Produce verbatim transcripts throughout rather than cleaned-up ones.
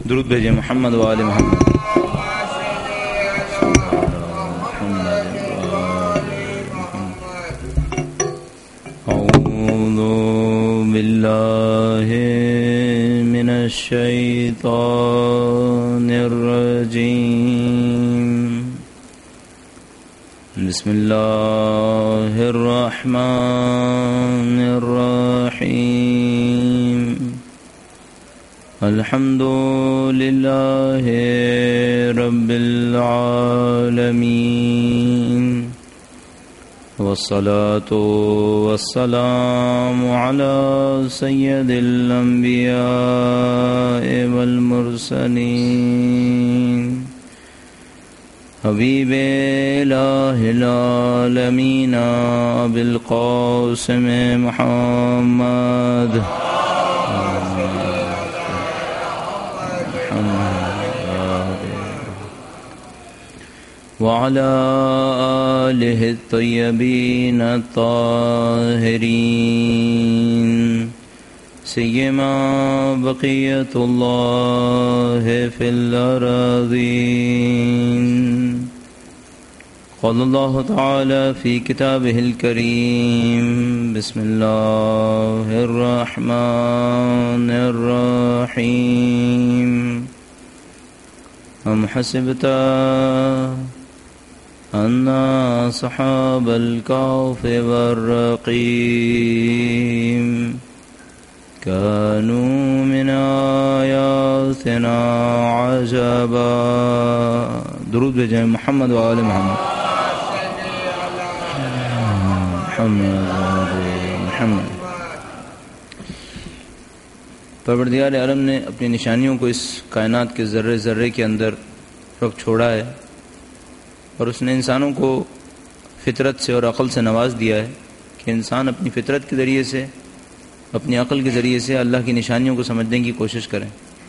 درود بھیجیں محمد و آل محمد. اعوذ باللہ من الشیطان الرجیم. بسم اللہ الرحمن الرحیم. الحمد للہ رب العالمین والصلاة والسلام علی سید الانبیاء والمرسلین حبیب الہ العالمین ابی القاسم محمد وعلى آلہ الطیبین الطاہرین سیما بقیت اللہ فی الارضین. قال اللہ تعالی فی کتابہ الکریم. بسم اللہ الرحمن الرحیم. ام حسبت ان اصحاب الكهف والرقیم كانوا من آیاتنا عجبا. درود بھیجیں محمد و آل محمد. محمد محمد. پروردگار عالم نے اپنی نشانیوں کو اس کائنات کے ذرے ذرے کے اندر رکھ چھوڑا ہے، اور اس نے انسانوں کو فطرت سے اور عقل سے نواز دیا ہے کہ انسان اپنی فطرت کے ذریعے سے، اپنی عقل کے ذریعے سے اللہ کی نشانیوں کو سمجھنے کی کوشش کریں.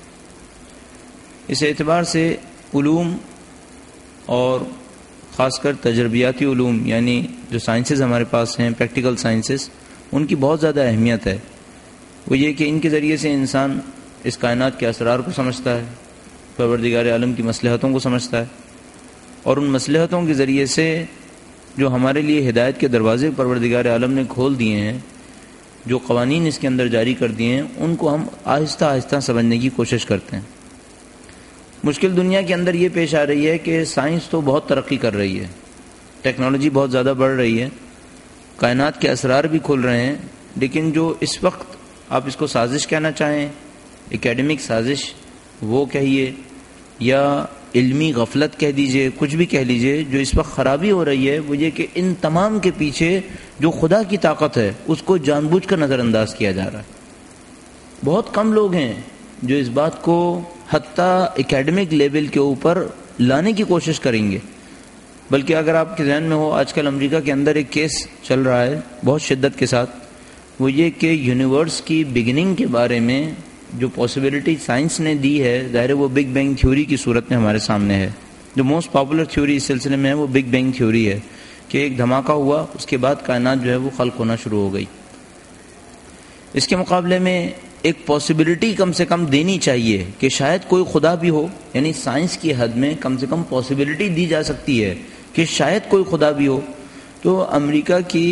اس اعتبار سے علوم اور خاص کر تجربیاتی علوم، یعنی جو سائنسز ہمارے پاس ہیں، پریکٹیکل سائنسز، ان کی بہت زیادہ اہمیت ہے. وہ یہ کہ ان کے ذریعے سے انسان اس کائنات کے اسرار کو سمجھتا ہے، پروردگار عالم کی مصلحتوں کو سمجھتا ہے، اور ان مصلحتوں کے ذریعے سے جو ہمارے لیے ہدایت کے دروازے پروردگار عالم نے کھول دیے ہیں، جو قوانین اس کے اندر جاری کر دیے ہیں، ان کو ہم آہستہ آہستہ سمجھنے کی کوشش کرتے ہیں. مشکل دنیا کے اندر یہ پیش آ رہی ہے کہ سائنس تو بہت ترقی کر رہی ہے، ٹیکنالوجی بہت زیادہ بڑھ رہی ہے، کائنات کے اسرار بھی کھل رہے ہیں، لیکن جو اس وقت آپ اس کو سازش کہنا چاہیں، اکیڈمک سازش وہ کہیے یا علمی غفلت کہہ دیجئے، کچھ بھی کہہ لیجئے، جو اس وقت خرابی ہو رہی ہے وہ یہ کہ ان تمام کے پیچھے جو خدا کی طاقت ہے اس کو جان بوجھ کر نظر انداز کیا جا رہا ہے. بہت کم لوگ ہیں جو اس بات کو حتیٰ اکیڈمک لیول کے اوپر لانے کی کوشش کریں گے. بلکہ اگر آپ کے ذہن میں ہو، آج کل امریکہ کے اندر ایک کیس چل رہا ہے بہت شدت کے ساتھ، وہ یہ کہ یونیورس کی بگننگ کے بارے میں جو پاسبلٹی سائنس نے دی ہے، ظاہر وہ بگ بینگ تھیوری کی صورت میں ہمارے سامنے ہے. جو موسٹ پاپولر تھیوری اس سلسلے میں ہے وہ بگ بینگ تھیوری ہے کہ ایک دھماکہ ہوا، اس کے بعد کائنات جو ہے وہ خلق ہونا شروع ہو گئی. اس کے مقابلے میں ایک پاسبلٹی کم سے کم دینی چاہیے کہ شاید کوئی خدا بھی ہو، یعنی سائنس کی حد میں کم سے کم پاسبلٹی دی جا سکتی ہے کہ شاید کوئی خدا بھی ہو. تو امریکہ کی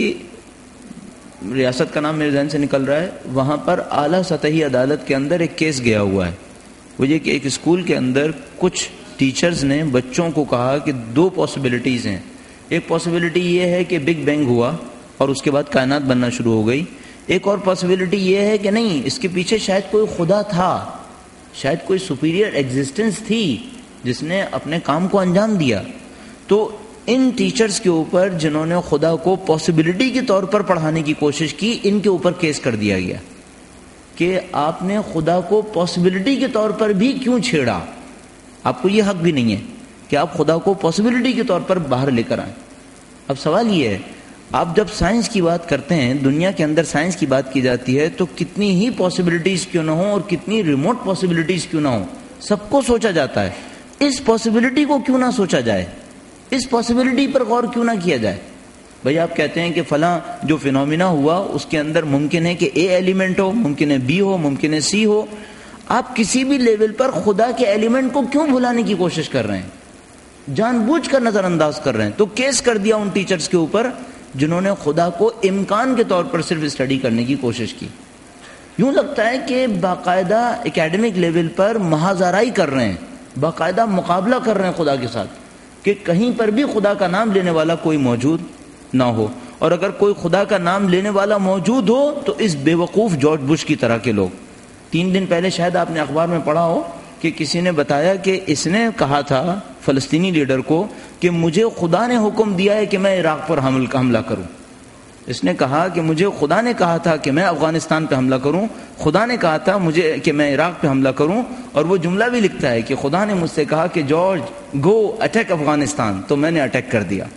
ریاست کا نام میرے ذہن سے نکل رہا ہے، وہاں پر اعلیٰ سطحی عدالت کے اندر ایک کیس گیا ہوا ہے. وہ یہ کہ ایک اسکول کے اندر کچھ ٹیچرز نے بچوں کو کہا کہ دو پاسبلٹیز ہیں. ایک پاسبلٹی یہ ہے کہ بگ بینگ ہوا اور اس کے بعد کائنات بننا شروع ہو گئی. ایک اور پاسبلٹی یہ ہے کہ نہیں، اس کے پیچھے شاید کوئی خدا تھا، شاید کوئی سپیریئر ایگزسٹنس تھی جس نے اپنے کام کو انجام دیا. تو ان ٹیچرز کے اوپر جنہوں نے خدا کو پاسبلٹی کے طور پر پڑھانے کی کوشش کی، ان کے اوپر کیس کر دیا گیا کہ آپ نے خدا کو پاسبلٹی کے طور پر بھی کیوں چھیڑا. آپ کو یہ حق بھی نہیں ہے کہ آپ خدا کو پاسبلٹی کے طور پر باہر لے کر آئیں. اب سوال یہ ہے، آپ جب سائنس کی بات کرتے ہیں، دنیا کے اندر سائنس کی بات کی جاتی ہے، تو کتنی ہی پاسبلٹیز کیوں نہ ہوں اور کتنی ریموٹ پاسبلٹیز کیوں نہ ہوں، سب کو سوچا جاتا ہے. اس پاسبلٹی کو کیوں نہ سوچا جائے، اس پاسبلٹی پر غور کیوں نہ کیا جائے. بھئی آپ کہتے ہیں کہ فلاں جو فینومینا ہوا اس کے اندر ممکن ہے کہ اے ایلیمنٹ ہو، ممکن ہے بی ہو، ممکن ہے سی ہو. آپ کسی بھی لیول پر خدا کے ایلیمنٹ کو کیوں بھلانے کی کوشش کر رہے ہیں؟ جان بوجھ کر نظر انداز کر رہے ہیں. تو کیس کر دیا ان ٹیچرز کے اوپر جنہوں نے خدا کو امکان کے طور پر صرف اسٹڈی کرنے کی کوشش کی. یوں لگتا ہے کہ باقاعدہ اکیڈمک لیول پر محاذ آرائی کر رہے ہیں, باقاعدہ مقابلہ کر رہے ہیں خدا کے ساتھ کہ کہیں پر بھی خدا کا نام لینے والا کوئی موجود نہ ہو, اور اگر کوئی خدا کا نام لینے والا موجود ہو تو اس بے وقوف جارج بش کی طرح کے لوگ. تین دن پہلے شاید آپ نے اخبار میں پڑھا ہو کہ کسی نے بتایا کہ اس نے کہا تھا فلسطینی لیڈر کو کہ مجھے خدا نے حکم دیا ہے کہ میں عراق پر حملہ کروں. اس نے کہا کہ مجھے خدا نے کہا تھا کہ میں افغانستان پہ حملہ کروں, خدا نے کہا تھا مجھے کہ میں عراق پہ حملہ کروں, اور وہ جملہ بھی لکھتا ہے کہ خدا نے مجھ سے کہا کہ جارج گو اٹیک افغانستان, تو میں نے اٹیک کر دیا.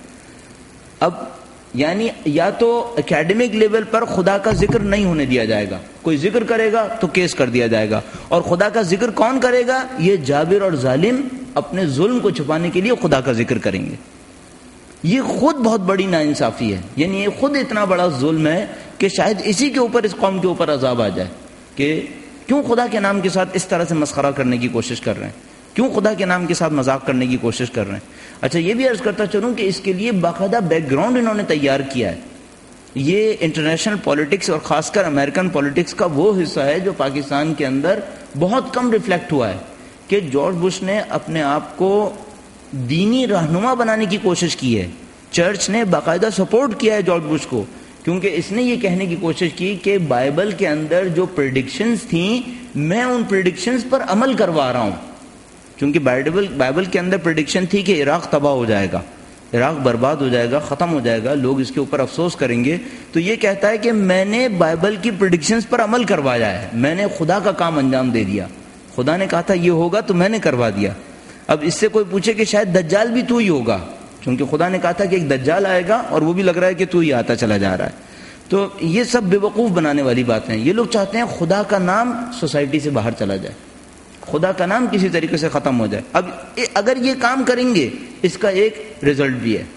اب یعنی یا تو اکیڈمک لیول پر خدا کا ذکر نہیں ہونے دیا جائے گا, کوئی ذکر کرے گا تو کیس کر دیا جائے گا, اور خدا کا ذکر کون کرے گا؟ یہ جابر اور ظالم اپنے ظلم کو چھپانے کے لیے خدا کا ذکر کریں گے. یہ خود بہت بڑی ناانصافی ہے, یعنی یہ خود اتنا بڑا ظلم ہے کہ شاید اسی کے اوپر اس قوم کے اوپر عذاب آ جائے کہ کیوں خدا کے نام کے ساتھ اس طرح سے مسخرہ کرنے کی کوشش کر رہے ہیں, کیوں خدا کے نام کے ساتھ مذاق کرنے کی کوشش کر رہے ہیں. اچھا یہ بھی عرض کرتا چلوں کہ اس کے لیے باقاعدہ بیک گراؤنڈ انہوں نے تیار کیا ہے. یہ انٹرنیشنل پالیٹکس اور خاص کر امریکن پالیٹکس کا وہ حصہ ہے جو پاکستان کے اندر بہت کم ریفلیکٹ ہوا ہے کہ جارج بش نے اپنے آپ کو دینی رہنما بنانے کی کوشش کی ہے. چرچ نے باقاعدہ سپورٹ کیا ہے جارج بش کو, کیونکہ اس نے یہ کہنے کی کوشش کی کہ بائبل کے اندر جو پریڈکشنز تھیں میں ان پریڈکشنز پر عمل کروا رہا ہوں. چونکہ بائبل بائبل کے اندر پریڈکشن تھی کہ عراق تباہ ہو جائے گا, عراق برباد ہو جائے گا, ختم ہو جائے گا, لوگ اس کے اوپر افسوس کریں گے. تو یہ کہتا ہے کہ میں نے بائبل کی پریڈکشنز پر عمل کروایا ہے, میں نے خدا کا کام انجام دے دیا. خدا نے کہا تھا یہ ہوگا تو میں نے کروا دیا. اب اس سے کوئی پوچھے کہ شاید دجال بھی تو ہی ہوگا, کیونکہ خدا نے کہا تھا کہ ایک دجال آئے گا اور وہ بھی لگ رہا ہے کہ تو ہی آتا چلا جا رہا ہے. تو یہ سب بے وقوف بنانے والی باتیں ہیں. یہ لوگ چاہتے ہیں خدا کا نام سوسائٹی سے باہر چلا جائے, خدا کا نام کسی طریقے سے ختم ہو جائے. اب اگر یہ کام کریں گے اس کا ایک رزلٹ بھی ہے,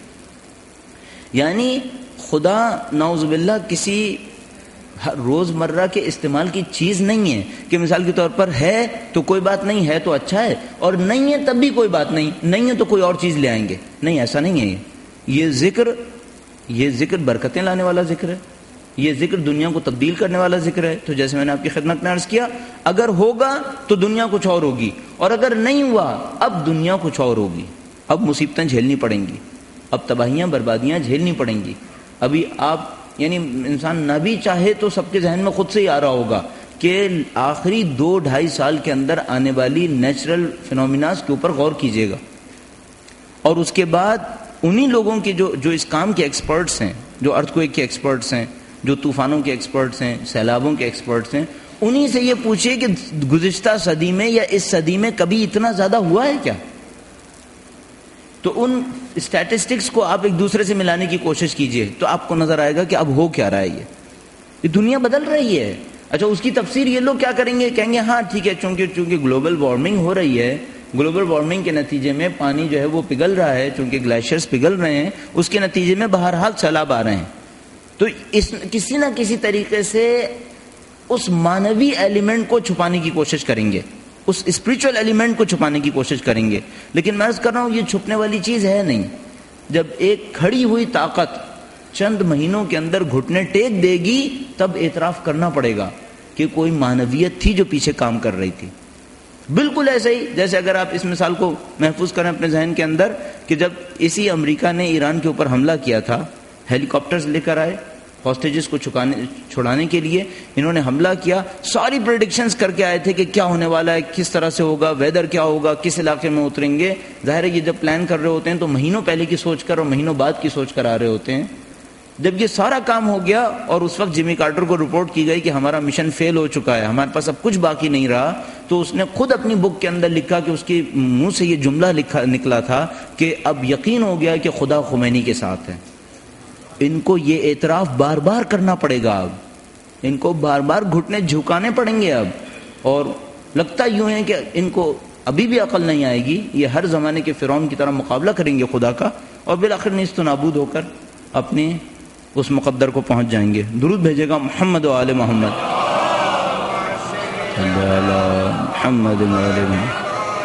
یعنی خدا نعوذ باللہ کسی روز مرہ کے استعمال کی چیز نہیں ہے کہ مثال کے طور پر ہے تو کوئی بات نہیں, ہے تو اچھا ہے, اور نہیں ہے تب بھی کوئی بات نہیں, نہیں ہے تو کوئی اور چیز لے آئیں گے. نہیں, ایسا نہیں ہے. یہ ذکر یہ ذکر برکتیں لانے والا ذکر ہے, یہ ذکر دنیا کو تبدیل کرنے والا ذکر ہے. تو جیسے میں نے آپ کی خدمت میں عرض کیا, اگر ہوگا تو دنیا کچھ اور ہوگی, اور اگر نہیں ہوا اب دنیا کچھ اور ہوگی. اب مصیبتیں جھیلنی پڑیں گی, اب تباہیاں بربادیاں جھیلنی پڑیں گی. ابھی آپ یعنی انسان نہ بھی چاہے تو سب کے ذہن میں خود سے ہی آ رہا ہوگا کہ آخری دو ڈھائی سال کے اندر آنے والی نیچرل فینومیناز کے اوپر غور کیجیے گا, اور اس کے بعد انہی لوگوں کے جو جو اس کام کے ایکسپرٹس ہیں, جو ارتھکویک کے ایکسپرٹس ہیں, جو طوفانوں کے ایکسپرٹس ہیں, سیلابوں کے ایکسپرٹس ہیں, انہی سے یہ پوچھیے کہ گزشتہ صدی میں یا اس صدی میں کبھی اتنا زیادہ ہوا ہے کیا. تو ان اسٹیٹسٹکس کو آپ ایک دوسرے سے ملانے کی کوشش کیجئے تو آپ کو نظر آئے گا کہ اب ہو کیا رہا ہے. یہ یہ دنیا بدل رہی ہے. اچھا اس کی تفسیر یہ لوگ کیا کریں گے, کہیں گے ہاں ٹھیک ہے چونکہ چونکہ گلوبل وارمنگ ہو رہی ہے, گلوبل وارمنگ کے نتیجے میں پانی جو ہے وہ پگھل رہا ہے, چونکہ گلیشیئرز پگھل رہے ہیں, اس کے نتیجے میں بہرحال سیلاب آ رہے ہیں. تو اس کسی نہ کسی طریقے سے اس مانوی ایلیمنٹ کو چھپانے کی کوشش کریں گے, اس اسپریچول ایلیمنٹ کو چھپانے کی کوشش کریں گے. لیکن میں عرض کر رہا ہوں یہ چھپنے والی چیز ہے نہیں. جب ایک کھڑی ہوئی طاقت چند مہینوں کے اندر گھٹنے ٹیک دے گی تب اعتراف کرنا پڑے گا کہ کوئی معنویت تھی جو پیچھے کام کر رہی تھی. بالکل ایسے ہی جیسے اگر آپ اس مثال کو محفوظ کریں اپنے ذہن کے اندر کہ جب اسی امریکہ نے ایران کے اوپر حملہ کیا تھا, ہیلی کاپٹرز لے کر آئے ہاسٹیجز کو چھکانے چھڑانے کے لیے, انہوں نے حملہ کیا, ساری پریڈکشنز کر کے آئے تھے کہ کیا ہونے والا ہے, کس طرح سے ہوگا, ویدر کیا ہوگا, کس علاقے میں اتریں گے. ظاہر ہے یہ جب پلان کر رہے ہوتے ہیں تو مہینوں پہلے کی سوچ کر اور مہینوں بعد کی سوچ کر آ رہے ہوتے ہیں. جب یہ سارا کام ہو گیا اور اس وقت جمی کارٹر کو رپورٹ کی گئی کہ ہمارا مشن فیل ہو چکا ہے, ہمارے پاس اب کچھ باقی نہیں رہا, تو اس نے خود اپنی بک کے اندر لکھا کہ اس کے منہ سے یہ جملہ لکھا نکلا تھا کہ اب یقین ہو گیا کہ خدا خمینی کے ساتھ ہے. ان کو یہ اعتراف بار بار کرنا پڑے گا, اب ان کو بار بار گھٹنے جھکانے پڑیں گے اب. اور لگتا یوں ہے کہ ان کو ابھی بھی عقل نہیں آئے گی, یہ ہر زمانے کے فرعون کی طرح مقابلہ کریں گے خدا کا, اور بالآخر نیست و نابود ہو کر اپنے اس مقدر کو پہنچ جائیں گے. درود بھیجے گا محمد و آل محمد. محمد وعلی محمد۔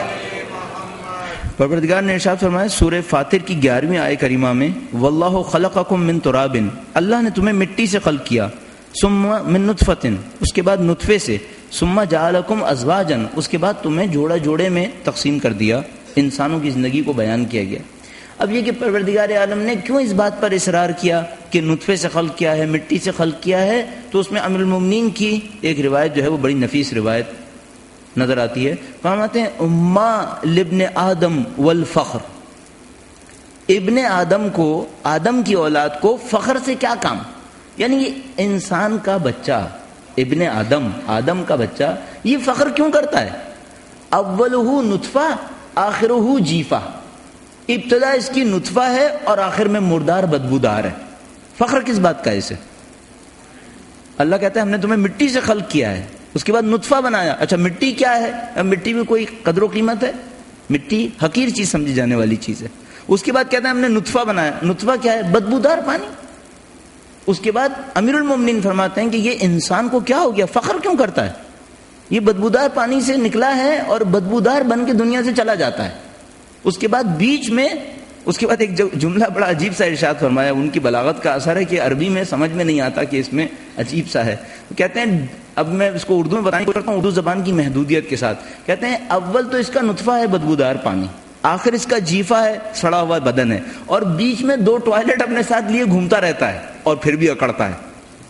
پروردگار نے ارشاد فرمایا سورہ فاطر کی گیارہویں آیہ کریمہ میں واللہ خلقکم من تراب، اللہ نے تمہیں مٹی سے خلق کیا، ثم من نطفۃ، اس کے بعد نطفے سے، ثم جعلکم ازواجا، اس کے بعد تمہیں جوڑا جوڑے میں تقسیم کر دیا، انسانوں کی زندگی کو بیان کیا گیا۔ اب یہ کہ پروردگار عالم نے کیوں اس بات پر اصرار کیا کہ نطفے سے خلق کیا ہے، مٹی سے خلق کیا ہے، تو اس میں امیر المومنین کی ایک روایت جو ہے وہ بڑی نفیس روایت نظر آتی ہے۔ فرماتے ہیں اما لابن آدم والفخر، ابن آدم کو، آدم کی اولاد کو فخر سے کیا کام، یعنی یہ انسان کا بچہ، ابن آدم، آدم کا بچہ یہ فخر کیوں کرتا ہے؟ اولہ نطفہ آخرہ جیفہ، ابتدا اس کی نطفہ ہے اور آخر میں مردار بدبودار ہے، فخر کس بات کا ہے اسے؟ اللہ کہتا ہے ہم نے تمہیں مٹی سے خلق کیا ہے، اس کے بعد نطفہ بنایا۔ اچھا مٹی کیا ہے؟ اب مٹی میں کوئی قدر و قیمت ہے؟ مٹی حقیر چیز سمجھی جانے والی چیز ہے۔ اس کے بعد کہتا ہے ہم نے نطفہ بنایا، نطفہ کیا ہے؟ بدبودار پانی۔ اس کے بعد امیر المومنین فرماتے ہیں کہ یہ انسان کو کیا ہو گیا، فخر کیوں کرتا ہے؟ یہ بدبودار پانی سے نکلا ہے اور بدبودار بن کے دنیا سے چلا جاتا ہے۔ اس کے بعد بیچ میں اس کے بعد ایک جملہ بڑا عجیب سا ارشاد فرمایا، ان کی بلاغت کا اثر ہے کہ عربی میں سمجھ میں نہیں آتا کہ اس میں عجیب سا ہے۔ کہتے ہیں، اب میں اس کو اردو میں بتانے کی کوشش کرتا ہوں اردو زبان کی محدودیت کے ساتھ، کہتے ہیں اول تو اس کا نطفہ ہے بدبودار پانی، آخر اس کا جیفا ہے سڑا ہوا بدن ہے، اور بیچ میں دو ٹوائلٹ اپنے ساتھ لیے گھومتا رہتا ہے اور پھر بھی اکڑتا ہے۔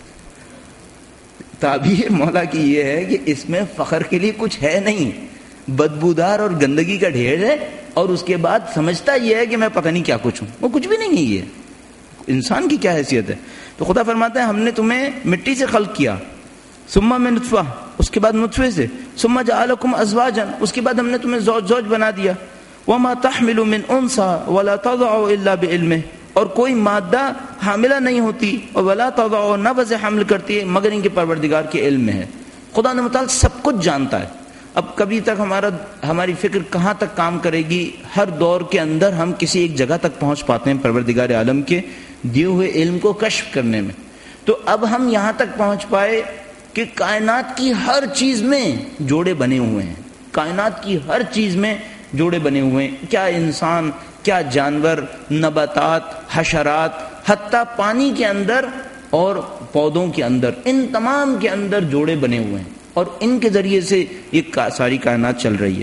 تعبیر مولا کی یہ ہے کہ اس میں فخر کے لیے کچھ ہے نہیں، بدبودار اور گندگی کا ڈھیر ہے، اور اس کے بعد سمجھتا یہ ہے کہ میں پتہ نہیں کیا کچھ ہوں، وہ کچھ بھی نہیں ہے۔ یہ انسان کی کیا حیثیت ہے؟ تو خدا فرماتا ہے ہم نے تمہیں مٹی سے خلق کیا، ثم من نطفہ، اس کے بعد نطفے سے، ثم جعلکم ازواجا، اس کے بعد ہم نے تمہیں زوج زوج بنا دیا، وما تحمل من انثى ولا تضع الا بعلمه، اور کوئی مادہ حاملہ نہیں ہوتی اور ولا تضع، نہ وضع حمل کرتی ہے مگر ان کے پروردگار کے علم میں ہے۔ خدا نے متعال سب کچھ جانتا ہے۔ اب کبھی تک ہمارا ہماری فکر کہاں تک کام کرے گی؟ ہر دور کے اندر ہم کسی ایک جگہ تک پہنچ پاتے ہیں پروردگار عالم کے دیے ہوئے علم کو کشف کرنے میں۔ تو اب ہم یہاں تک پہنچ پائے کہ کائنات کی ہر چیز میں جوڑے بنے ہوئے ہیں، کائنات کی ہر چیز میں جوڑے بنے ہوئے ہیں، کیا انسان، کیا جانور، نباتات، حشرات، حتیٰ پانی کے اندر اور پودوں کے اندر، ان تمام کے اندر جوڑے بنے ہوئے ہیں، اور ان کے ذریعے سے یہ ساری کائنات چل رہی ہے۔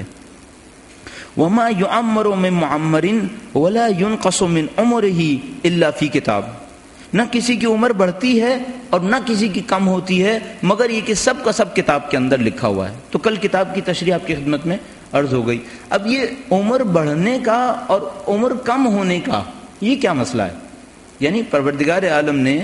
وما يعمر من معمر ولا ينقص من عمره الا في کتاب، نہ کسی کی عمر بڑھتی ہے اور نہ کسی کی کم ہوتی ہے مگر یہ کہ سب کا سب کتاب کے اندر لکھا ہوا ہے۔ تو کل کتاب کی تشریح آپ کی خدمت میں عرض ہو گئی۔ اب یہ عمر بڑھنے کا اور عمر کم ہونے کا یہ کیا مسئلہ ہے؟ یعنی پروردگار عالم نے،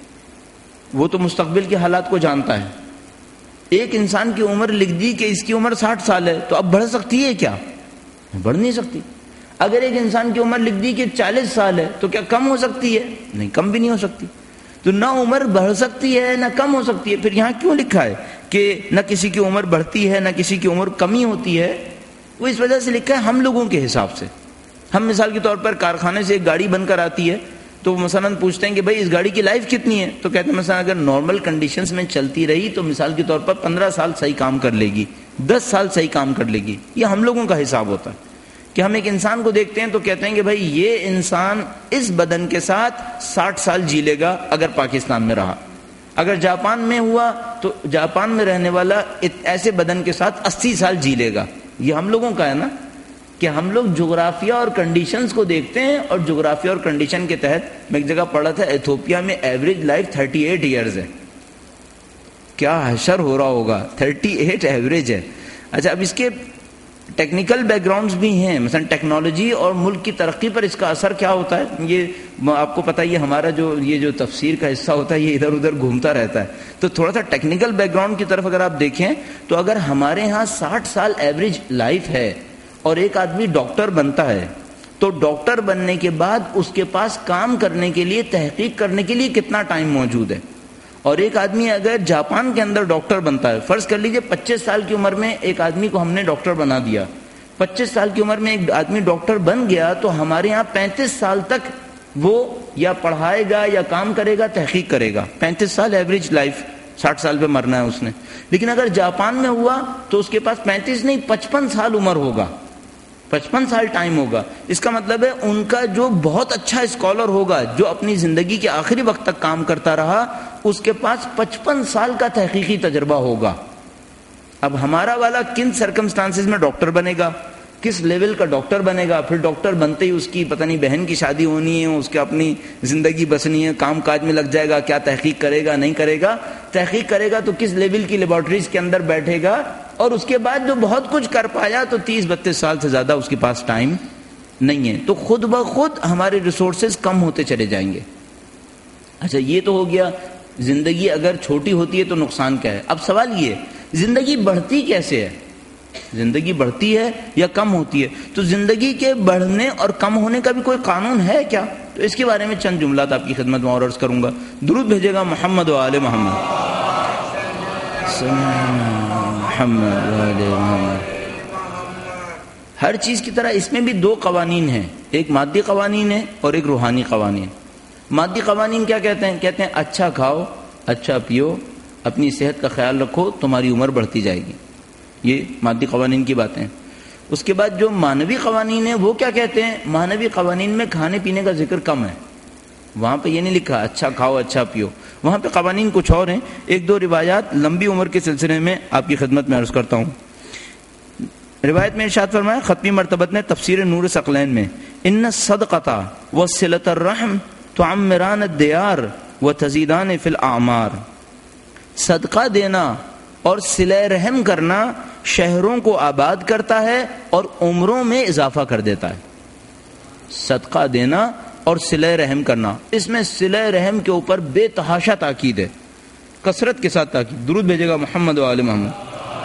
وہ تو مستقبل کے حالات کو جانتا ہے، ایک انسان کی عمر لکھ دی کہ اس کی عمر ساٹھ سال ہے، تو اب بڑھ سکتی ہے کیا؟ بڑھ نہیں سکتی۔ اگر ایک انسان کی عمر لکھ دی کہ چالیس سال ہے تو کیا کم ہو سکتی ہے؟ نہیں، کم بھی نہیں ہو سکتی۔ تو نہ عمر بڑھ سکتی ہے نہ کم ہو سکتی ہے۔ پھر یہاں کیوں لکھا ہے کہ نہ کسی کی عمر بڑھتی ہے نہ کسی کی عمر کمی ہوتی ہے؟ وہ اس وجہ سے لکھا ہے ہم لوگوں کے حساب سے۔ ہم مثال کے طور پر کارخانے سے ایک گاڑی بن کر آتی ہے تو مثلاً پوچھتے ہیں کہ بھائی اس گاڑی کی لائف کتنی ہے، تو کہتے ہیں مثلا اگر نارمل کنڈیشنز میں چلتی رہی تو مثال کے طور پر پندرہ سال صحیح کام کر لے گی، دس سال صحیح کام کر لے گی۔ یہ ہم لوگوں کا حساب ہوتا ہے کہ ہم ایک انسان کو دیکھتے ہیں تو کہتے ہیں کہ بھائی یہ انسان اس بدن کے ساتھ ساٹھ سال جی لے گا اگر پاکستان میں رہا، اگر جاپان میں ہوا تو جاپان میں رہنے والا ایسے بدن کے ساتھ اسی سال جی لے گا۔ یہ ہم لوگوں کا ہے نا، کہ ہم لوگ جغرافیہ اور کنڈیشنز کو دیکھتے ہیں، اور جغرافیہ اور کنڈیشن کے تحت میں ایک جگہ پڑھا تھا ایتھوپیا میں average life thirty eight years ہے۔ کیا حشر ہو رہا ہوگا، تھرٹی ایٹ ایوریج ہے۔ اچھا، اب اس کے ٹیکنیکل بیک گراؤنڈز بھی ہیں، مثلا ٹیکنالوجی اور ملک کی ترقی پر اس کا اثر کیا ہوتا ہے۔ یہ آپ کو پتہ ہے، یہ ہمارا جو یہ جو تفسیر کا حصہ ہوتا ہے یہ ادھر ادھر گھومتا رہتا ہے، تو تھوڑا سا ٹیکنیکل بیک گراؤنڈ کی طرف اگر آپ دیکھیں تو اگر ہمارے ہاں ساٹھ سال ایوریج لائف ہے اور ایک آدمی ڈاکٹر بنتا ہے تو ڈاکٹر بننے کے بعد اس کے پاس کام کرنے کے لیے، تحقیق کرنے کے لیے کتنا ٹائم موجود ہے؟ اور ایک آدمی اگر جاپان کے اندر ڈاکٹر بنتا ہے، فرض کر لیجئے پچیس سال کی عمر میں ایک آدمی کو ہم نے ڈاکٹر بنا دیا، پچیس سال کی عمر میں ایک آدمی ڈاکٹر بن گیا تو ہمارے ہاں پینتیس سال تک وہ یا پڑھائے گا یا کام کرے گا، تحقیق کرے گا۔ پینتیس سال ایوریج لائف ساٹھ سال پہ مرنا ہے اس نے. لیکن اگر جاپان میں ہوا تو اس کے پاس پینتیس نہیں پچپن سال عمر ہوگا, پچپن سال ٹائم ہوگا. اس کا مطلب ہے ان کا جو بہت اچھا اسکالر ہوگا, جو اپنی زندگی کے آخری وقت تک کام کرتا رہا, اس کے پاس پچپن سال کا تحقیقی تجربہ ہوگا. اب ہمارا والا کن سرکمسٹانسز میں ڈاکٹر بنے گا, کس لیول کا ڈاکٹر بنے گا, پھر ڈاکٹر بنتے ہی اس کی پتہ نہیں بہن کی شادی ہونی ہے, اس کے اپنی زندگی بسنی ہے, کام کاج میں لگ جائے گا, کیا تحقیق کرے گا نہیں کرے گا. تحقیق کرے گا تو کس لیول کی لیبارٹریز کے اندر بیٹھے گا, اور اس کے بعد جو بہت کچھ کر پایا تو تیس بتیس سال سے زیادہ اس کے پاس ٹائم نہیں ہے. تو خود بخود ہمارے ریسورسز کم ہوتے چلے جائیں گے. اچھا یہ تو ہو گیا زندگی اگر چھوٹی ہوتی ہے تو نقصان کیا ہے. اب سوال یہ زندگی بڑھتی کیسے ہے, زندگی بڑھتی ہے یا کم ہوتی ہے؟ تو زندگی کے بڑھنے اور کم ہونے کا بھی کوئی قانون ہے کیا؟ تو اس کے بارے میں چند جملات آپ کی خدمت میں اور عرض کروں گا. درود بھیجے گا محمد و آل محمد, محمد و آل محمد. ہر چیز کی طرح اس میں بھی دو قوانین ہیں, ایک مادی قوانین ہے اور ایک روحانی قوانین. مادی قوانین کیا کہتے ہیں؟ کہتے ہیں اچھا کھاؤ, اچھا پیو, اپنی صحت کا خیال رکھو, تمہاری عمر بڑھتی جائے گی. یہ مادی قوانین کی باتیں. اس کے بعد جو مانوی قوانین ہیں وہ کیا کہتے ہیں؟ مانوی قوانین میں کھانے پینے کا ذکر کم ہے. وہاں پہ یہ نہیں لکھا اچھا کھاؤ اچھا پیو, وہاں پہ قوانین کچھ اور ہیں. ایک دو روایات لمبی عمر کے سلسلے میں آپ کی خدمت میں عرض کرتا ہوں. روایت میں ارشاد فرمایا ختمی مرتبت نے تفسیر نور ثقلین میں, ان الصدقۃ وصلۃ الرحم تعمران الدیار وتزیدان فی الاعمار. صدقہ دینا اور صلہ رحم کرنا شہروں کو آباد کرتا ہے اور عمروں میں اضافہ کر دیتا ہے. صدقہ دینا اور صلہ رحم کرنا, اس میں صلہ رحم کے اوپر بے تحاشا تاکید ہے, کثرت کے ساتھ تاکید. درود بھیجے گا محمد و آل محمد,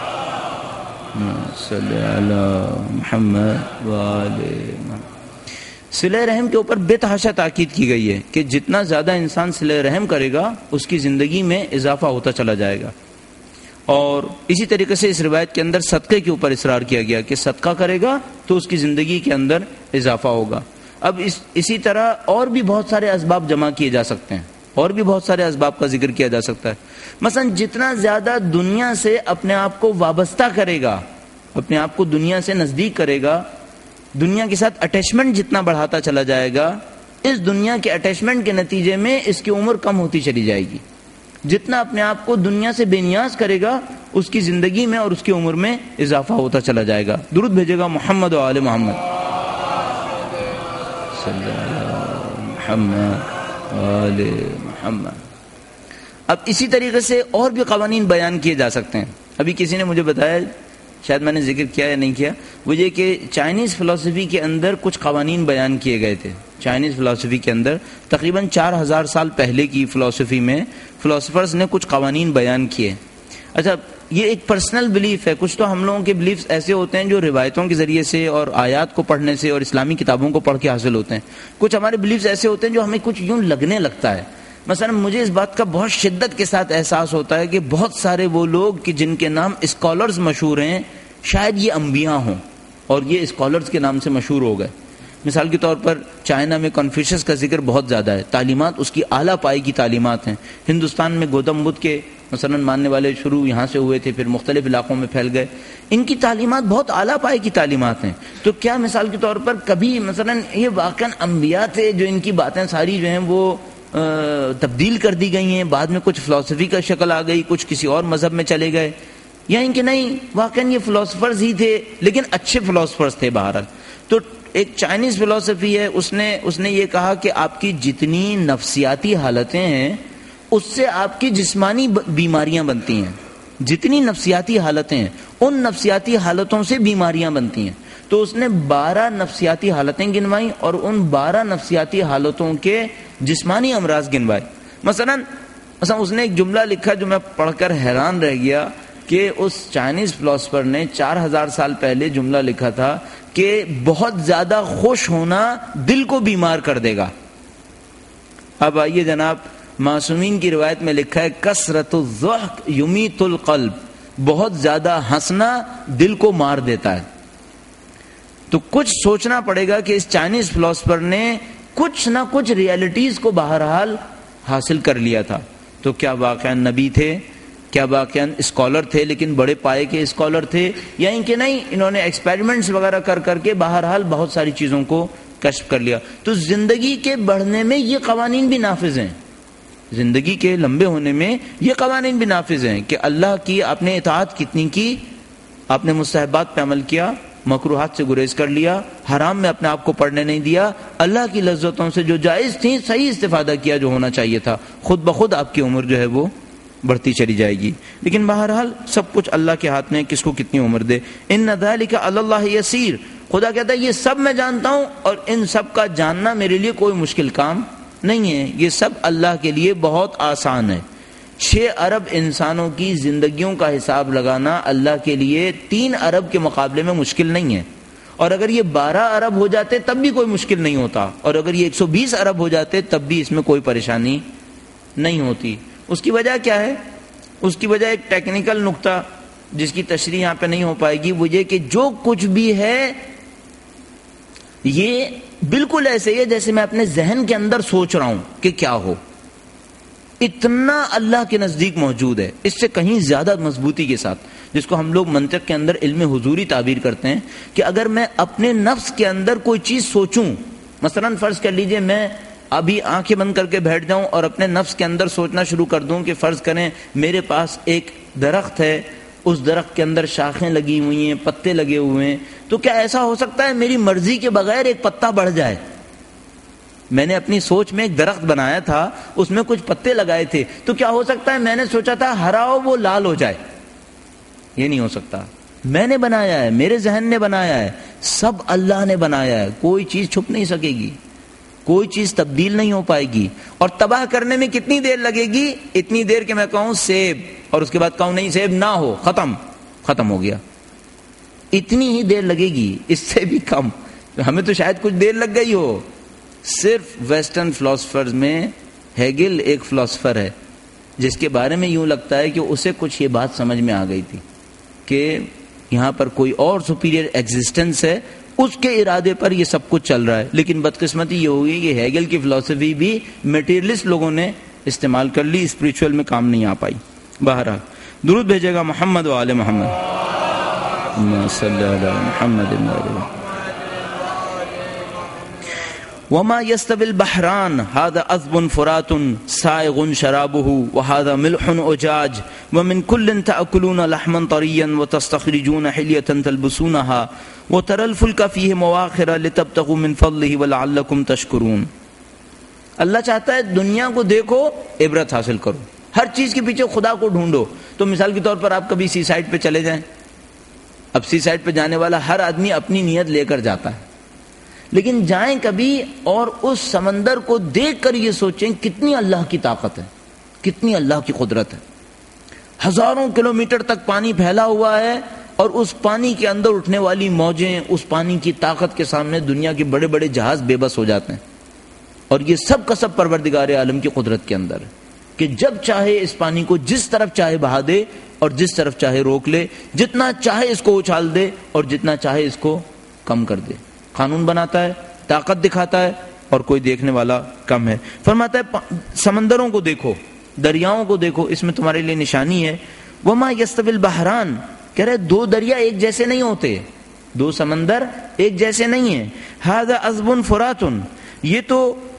صلی علی محمد و آل محمد. صلہ رحم کے اوپر بے تحاشا تاکید کی گئی ہے کہ جتنا زیادہ انسان صلہ رحم کرے گا اس کی زندگی میں اضافہ ہوتا چلا جائے گا. اور اسی طریقے سے اس روایت کے اندر صدقے کے اوپر اصرار کیا گیا کہ صدقہ کرے گا تو اس کی زندگی کے اندر اضافہ ہوگا. اب اس اسی طرح اور بھی بہت سارے اسباب جمع کیے جا سکتے ہیں, اور بھی بہت سارے اسباب کا ذکر کیا جا سکتا ہے. مثلا جتنا زیادہ دنیا سے اپنے آپ کو وابستہ کرے گا, اپنے آپ کو دنیا سے نزدیک کرے گا, دنیا کے ساتھ اٹیچمنٹ جتنا بڑھاتا چلا جائے گا, اس دنیا کے اٹیچمنٹ کے نتیجے میں اس کی عمر کم ہوتی چلی جائے گی. جتنا اپنے آپ کو دنیا سے بے نیاز کرے گا اس کی زندگی میں اور اس کی عمر میں اضافہ ہوتا چلا جائے گا. درود بھیجے گا محمد و آل محمد, صلی اللہ محمد و آل محمد. اب اسی طریقے سے اور بھی قوانین بیان کیے جا سکتے ہیں. ابھی کسی نے مجھے بتایا, شاید میں نے ذکر کیا یا نہیں کیا, وہ یہ کہ چائنیز فلسفی کے اندر کچھ قوانین بیان کیے گئے تھے. چائنیز فلسفی کے اندر تقریباً چار ہزار سال پہلے کی فلسفی میں فلاسفرز نے کچھ قوانین بیان کیے. اچھا یہ ایک پرسنل بلیف ہے. کچھ تو ہم لوگوں کے بلیفز ایسے ہوتے ہیں جو روایتوں کے ذریعے سے اور آیات کو پڑھنے سے اور اسلامی کتابوں کو پڑھ کے حاصل ہوتے ہیں. کچھ ہمارے بلیفز ایسے ہوتے ہیں جو ہمیں کچھ یوں لگنے لگتا ہے. مثلا مجھے اس بات کا بہت شدت کے ساتھ احساس ہوتا ہے کہ بہت سارے وہ لوگ کہ جن کے نام اسکالرز مشہور ہیں شاید یہ انبیاء ہوں اور یہ اسکالرز کے نام سے مشہور ہو گئے. مثال کے طور پر چائنا میں کنفیوشس کا ذکر بہت زیادہ ہے, تعلیمات اس کی اعلیٰ پائی کی تعلیمات ہیں. ہندوستان میں گوتم بدھ کے مثلا ماننے والے شروع یہاں سے ہوئے تھے, پھر مختلف علاقوں میں پھیل گئے. ان کی تعلیمات بہت اعلیٰ پائی کی تعلیمات ہیں. تو کیا مثال کے طور پر کبھی مثلا یہ واقعاً انبیاء تھے جو ان کی باتیں ساری جو ہیں وہ تبدیل کر دی گئی ہیں, بعد میں کچھ فلسفی کا شکل آ گئی, کچھ کسی اور مذہب میں چلے گئے, یا ان کے نہیں واقعاً یہ فلاسفرز ہی تھے لیکن اچھے فلاسفرز تھے بہرحال. تو ایک چائنیز فلسفی ہے, اس نے اس نے یہ کہا کہ آپ کی جتنی نفسیاتی حالتیں ہیں اس سے آپ کی جسمانی بیماریاں بنتی ہیں. جتنی نفسیاتی حالتیں ہیں ان نفسیاتی حالتوں سے بیماریاں بنتی ہیں. تو اس نے بارہ نفسیاتی حالتیں گنوائیں اور ان بارہ نفسیاتی حالتوں کے جسمانی امراض گنوائے. مثلا مثلا اس نے ایک جملہ لکھا جو میں پڑھ کر حیران رہ گیا کہ اس چائنیز فلاسفر نے چار ہزار سال پہلے جملہ لکھا تھا کہ بہت زیادہ خوش ہونا دل کو بیمار کر دے گا. اب آئیے جناب, معصومین کی روایت میں لکھا ہے کثرت الضحک یمیت القلب, بہت زیادہ ہنسنا دل کو مار دیتا ہے. تو کچھ سوچنا پڑے گا کہ اس چائنیز فلاسفر نے کچھ نہ کچھ ریالٹیز کو بہرحال حاصل کر لیا تھا. تو کیا واقعا نبی تھے؟ کیا واقعاً اسکالر تھے لیکن بڑے پائے کے اسکالر تھے، یا ان کے نہیں، انہوں نے ایکسپیریمنٹس وغیرہ کر کر کے بہرحال بہت ساری چیزوں کو کشف کر لیا. تو زندگی کے بڑھنے میں یہ قوانین بھی نافذ ہیں، زندگی کے لمبے ہونے میں یہ قوانین بھی نافذ ہیں کہ اللہ کی آپ نے اطاعت کتنی کی، آپ نے مستحبات پہ عمل کیا، مکروہات سے گریز کر لیا، حرام میں اپنے آپ کو پڑنے نہیں دیا، اللہ کی لذتوں سے جو جائز تھیں صحیح استفادہ کیا جو ہونا چاہیے تھا، خود بخود آپ کی عمر جو ہے وہ بڑھتی چلی جائے گی. لیکن بہرحال سب کچھ اللہ کے ہاتھ میں، کس کو کتنی عمر دے. ان ذالک علی اللہ یسیر، خدا کہتا ہے یہ سب میں جانتا ہوں اور ان سب کا جاننا میرے لیے کوئی مشکل کام نہیں ہے، یہ سب اللہ کے لیے بہت آسان ہے. چھ ارب انسانوں کی زندگیوں کا حساب لگانا اللہ کے لیے تین ارب کے مقابلے میں مشکل نہیں ہے، اور اگر یہ بارہ ارب ہو جاتے تب بھی کوئی مشکل نہیں ہوتا، اور اگر یہ ایک سو بیس ارب ہو جاتے تب بھی اس میں کوئی پریشانی نہیں ہوتی. اس کی وجہ کیا ہے؟ اس کی وجہ ایک ٹیکنیکل نقطہ جس کی تشریح یہاں پہ نہیں ہو پائے گی، وہ یہ کہ جو کچھ بھی ہے یہ بالکل ایسے ہی ہے جیسے میں اپنے ذہن کے اندر سوچ رہا ہوں کہ کیا ہو، اتنا اللہ کے نزدیک موجود ہے، اس سے کہیں زیادہ مضبوطی کے ساتھ، جس کو ہم لوگ منطق کے اندر علم حضوری تعبیر کرتے ہیں کہ اگر میں اپنے نفس کے اندر کوئی چیز سوچوں، مثلا فرض کر لیجئے میں ابھی آنکھیں بند کر کے بیٹھ جاؤں اور اپنے نفس کے اندر سوچنا شروع کر دوں کہ فرض کریں میرے پاس ایک درخت ہے، اس درخت کے اندر شاخیں لگی ہوئی ہیں، پتے لگے ہوئے ہیں، تو کیا ایسا ہو سکتا ہے میری مرضی کے بغیر ایک پتا بڑھ جائے؟ میں نے اپنی سوچ میں ایک درخت بنایا تھا، اس میں کچھ پتے لگائے تھے، تو کیا ہو سکتا ہے میں نے سوچا تھا ہرا ہو وہ لال ہو جائے؟ یہ نہیں ہو سکتا. میں نے بنایا ہے، میرے ذہن نے بنایا ہے، سب اللہ نے بنایا ہے، کوئی چیز چھپ نہیں سکے گی، کوئی چیز تبدیل نہیں ہو پائے گی. اور تباہ کرنے میں کتنی دیر لگے گی؟ اتنی دیر کہ میں کہوں سیب، اور اس کے بعد کہوں نہیں سیب نہ ہو، ختم ختم ہو گیا. اتنی ہی دیر لگے گی، اس سے بھی کم. ہمیں تو شاید کچھ دیر لگ گئی ہو. صرف ویسٹرن فلاسفرز میں ہیگل ایک فلاسفر ہے جس کے بارے میں یوں لگتا ہے کہ اسے کچھ یہ بات سمجھ میں آ گئی تھی کہ یہاں پر کوئی اور سپیریئر ایگزسٹنس ہے، اس کے ارادے پر یہ سب کچھ چل رہا ہے. لیکن بدقسمتی یہ ہوئی کہ ہیگل کی فلسفی بھی میٹیریلسٹ لوگوں نے استعمال کر لی، اسپریچول میں کام نہیں آ پائی. بہرحال درود بھیجے گا محمد و آل محمد، صلی علی محمد. وما يستوي البحران هذا عذب فرات سائغ شرابه وهذا ملح أجاج ومن كل تأكلون لحما طريا وتستخرجون حلية تلبسونها وترى الفلك فيه مواخر لتبتغوا من فضله ولعلكم تشكرون. اللہ چاہتا ہے دنیا کو دیکھو، عبرت حاصل کرو، ہر چیز کے پیچھے خدا کو ڈھونڈو. تو مثال کے طور پر آپ کبھی سی سائڈ پہ چلے جائیں، اب سی سائڈ پہ جانے والا ہر آدمی اپنی نیت لے کر جاتا ہے، لیکن جائیں کبھی اور اس سمندر کو دیکھ کر یہ سوچیں کتنی اللہ کی طاقت ہے، کتنی اللہ کی قدرت ہے. ہزاروں کلومیٹر تک پانی پھیلا ہوا ہے اور اس پانی کے اندر اٹھنے والی موجیں اس پانی کی طاقت کے سامنے دنیا کے بڑے بڑے جہاز بے بس ہو جاتے ہیں. اور یہ سب کا سب پروردگار عالم کی قدرت کے اندر ہے کہ جب چاہے اس پانی کو جس طرف چاہے بہا دے اور جس طرف چاہے روک لے، جتنا چاہے اس کو اچھال دے اور جتنا چاہے اس کو کم کر دے. قانون بناتا ہے، طاقت دکھاتا ہے، اور کوئی دیکھنے والا کم ہے. فرماتا ہے سمندروں کو دیکھو، دریاؤں کو دیکھو، اس میں تمہارے لیے نشانی ہے. وما یستوی البحران، کہہ رہے دو دریا ایک جیسے نہیں ہوتے، دو سمندر ایک جیسے نہیں ہیں. ھذا عذب فرات، یہ تو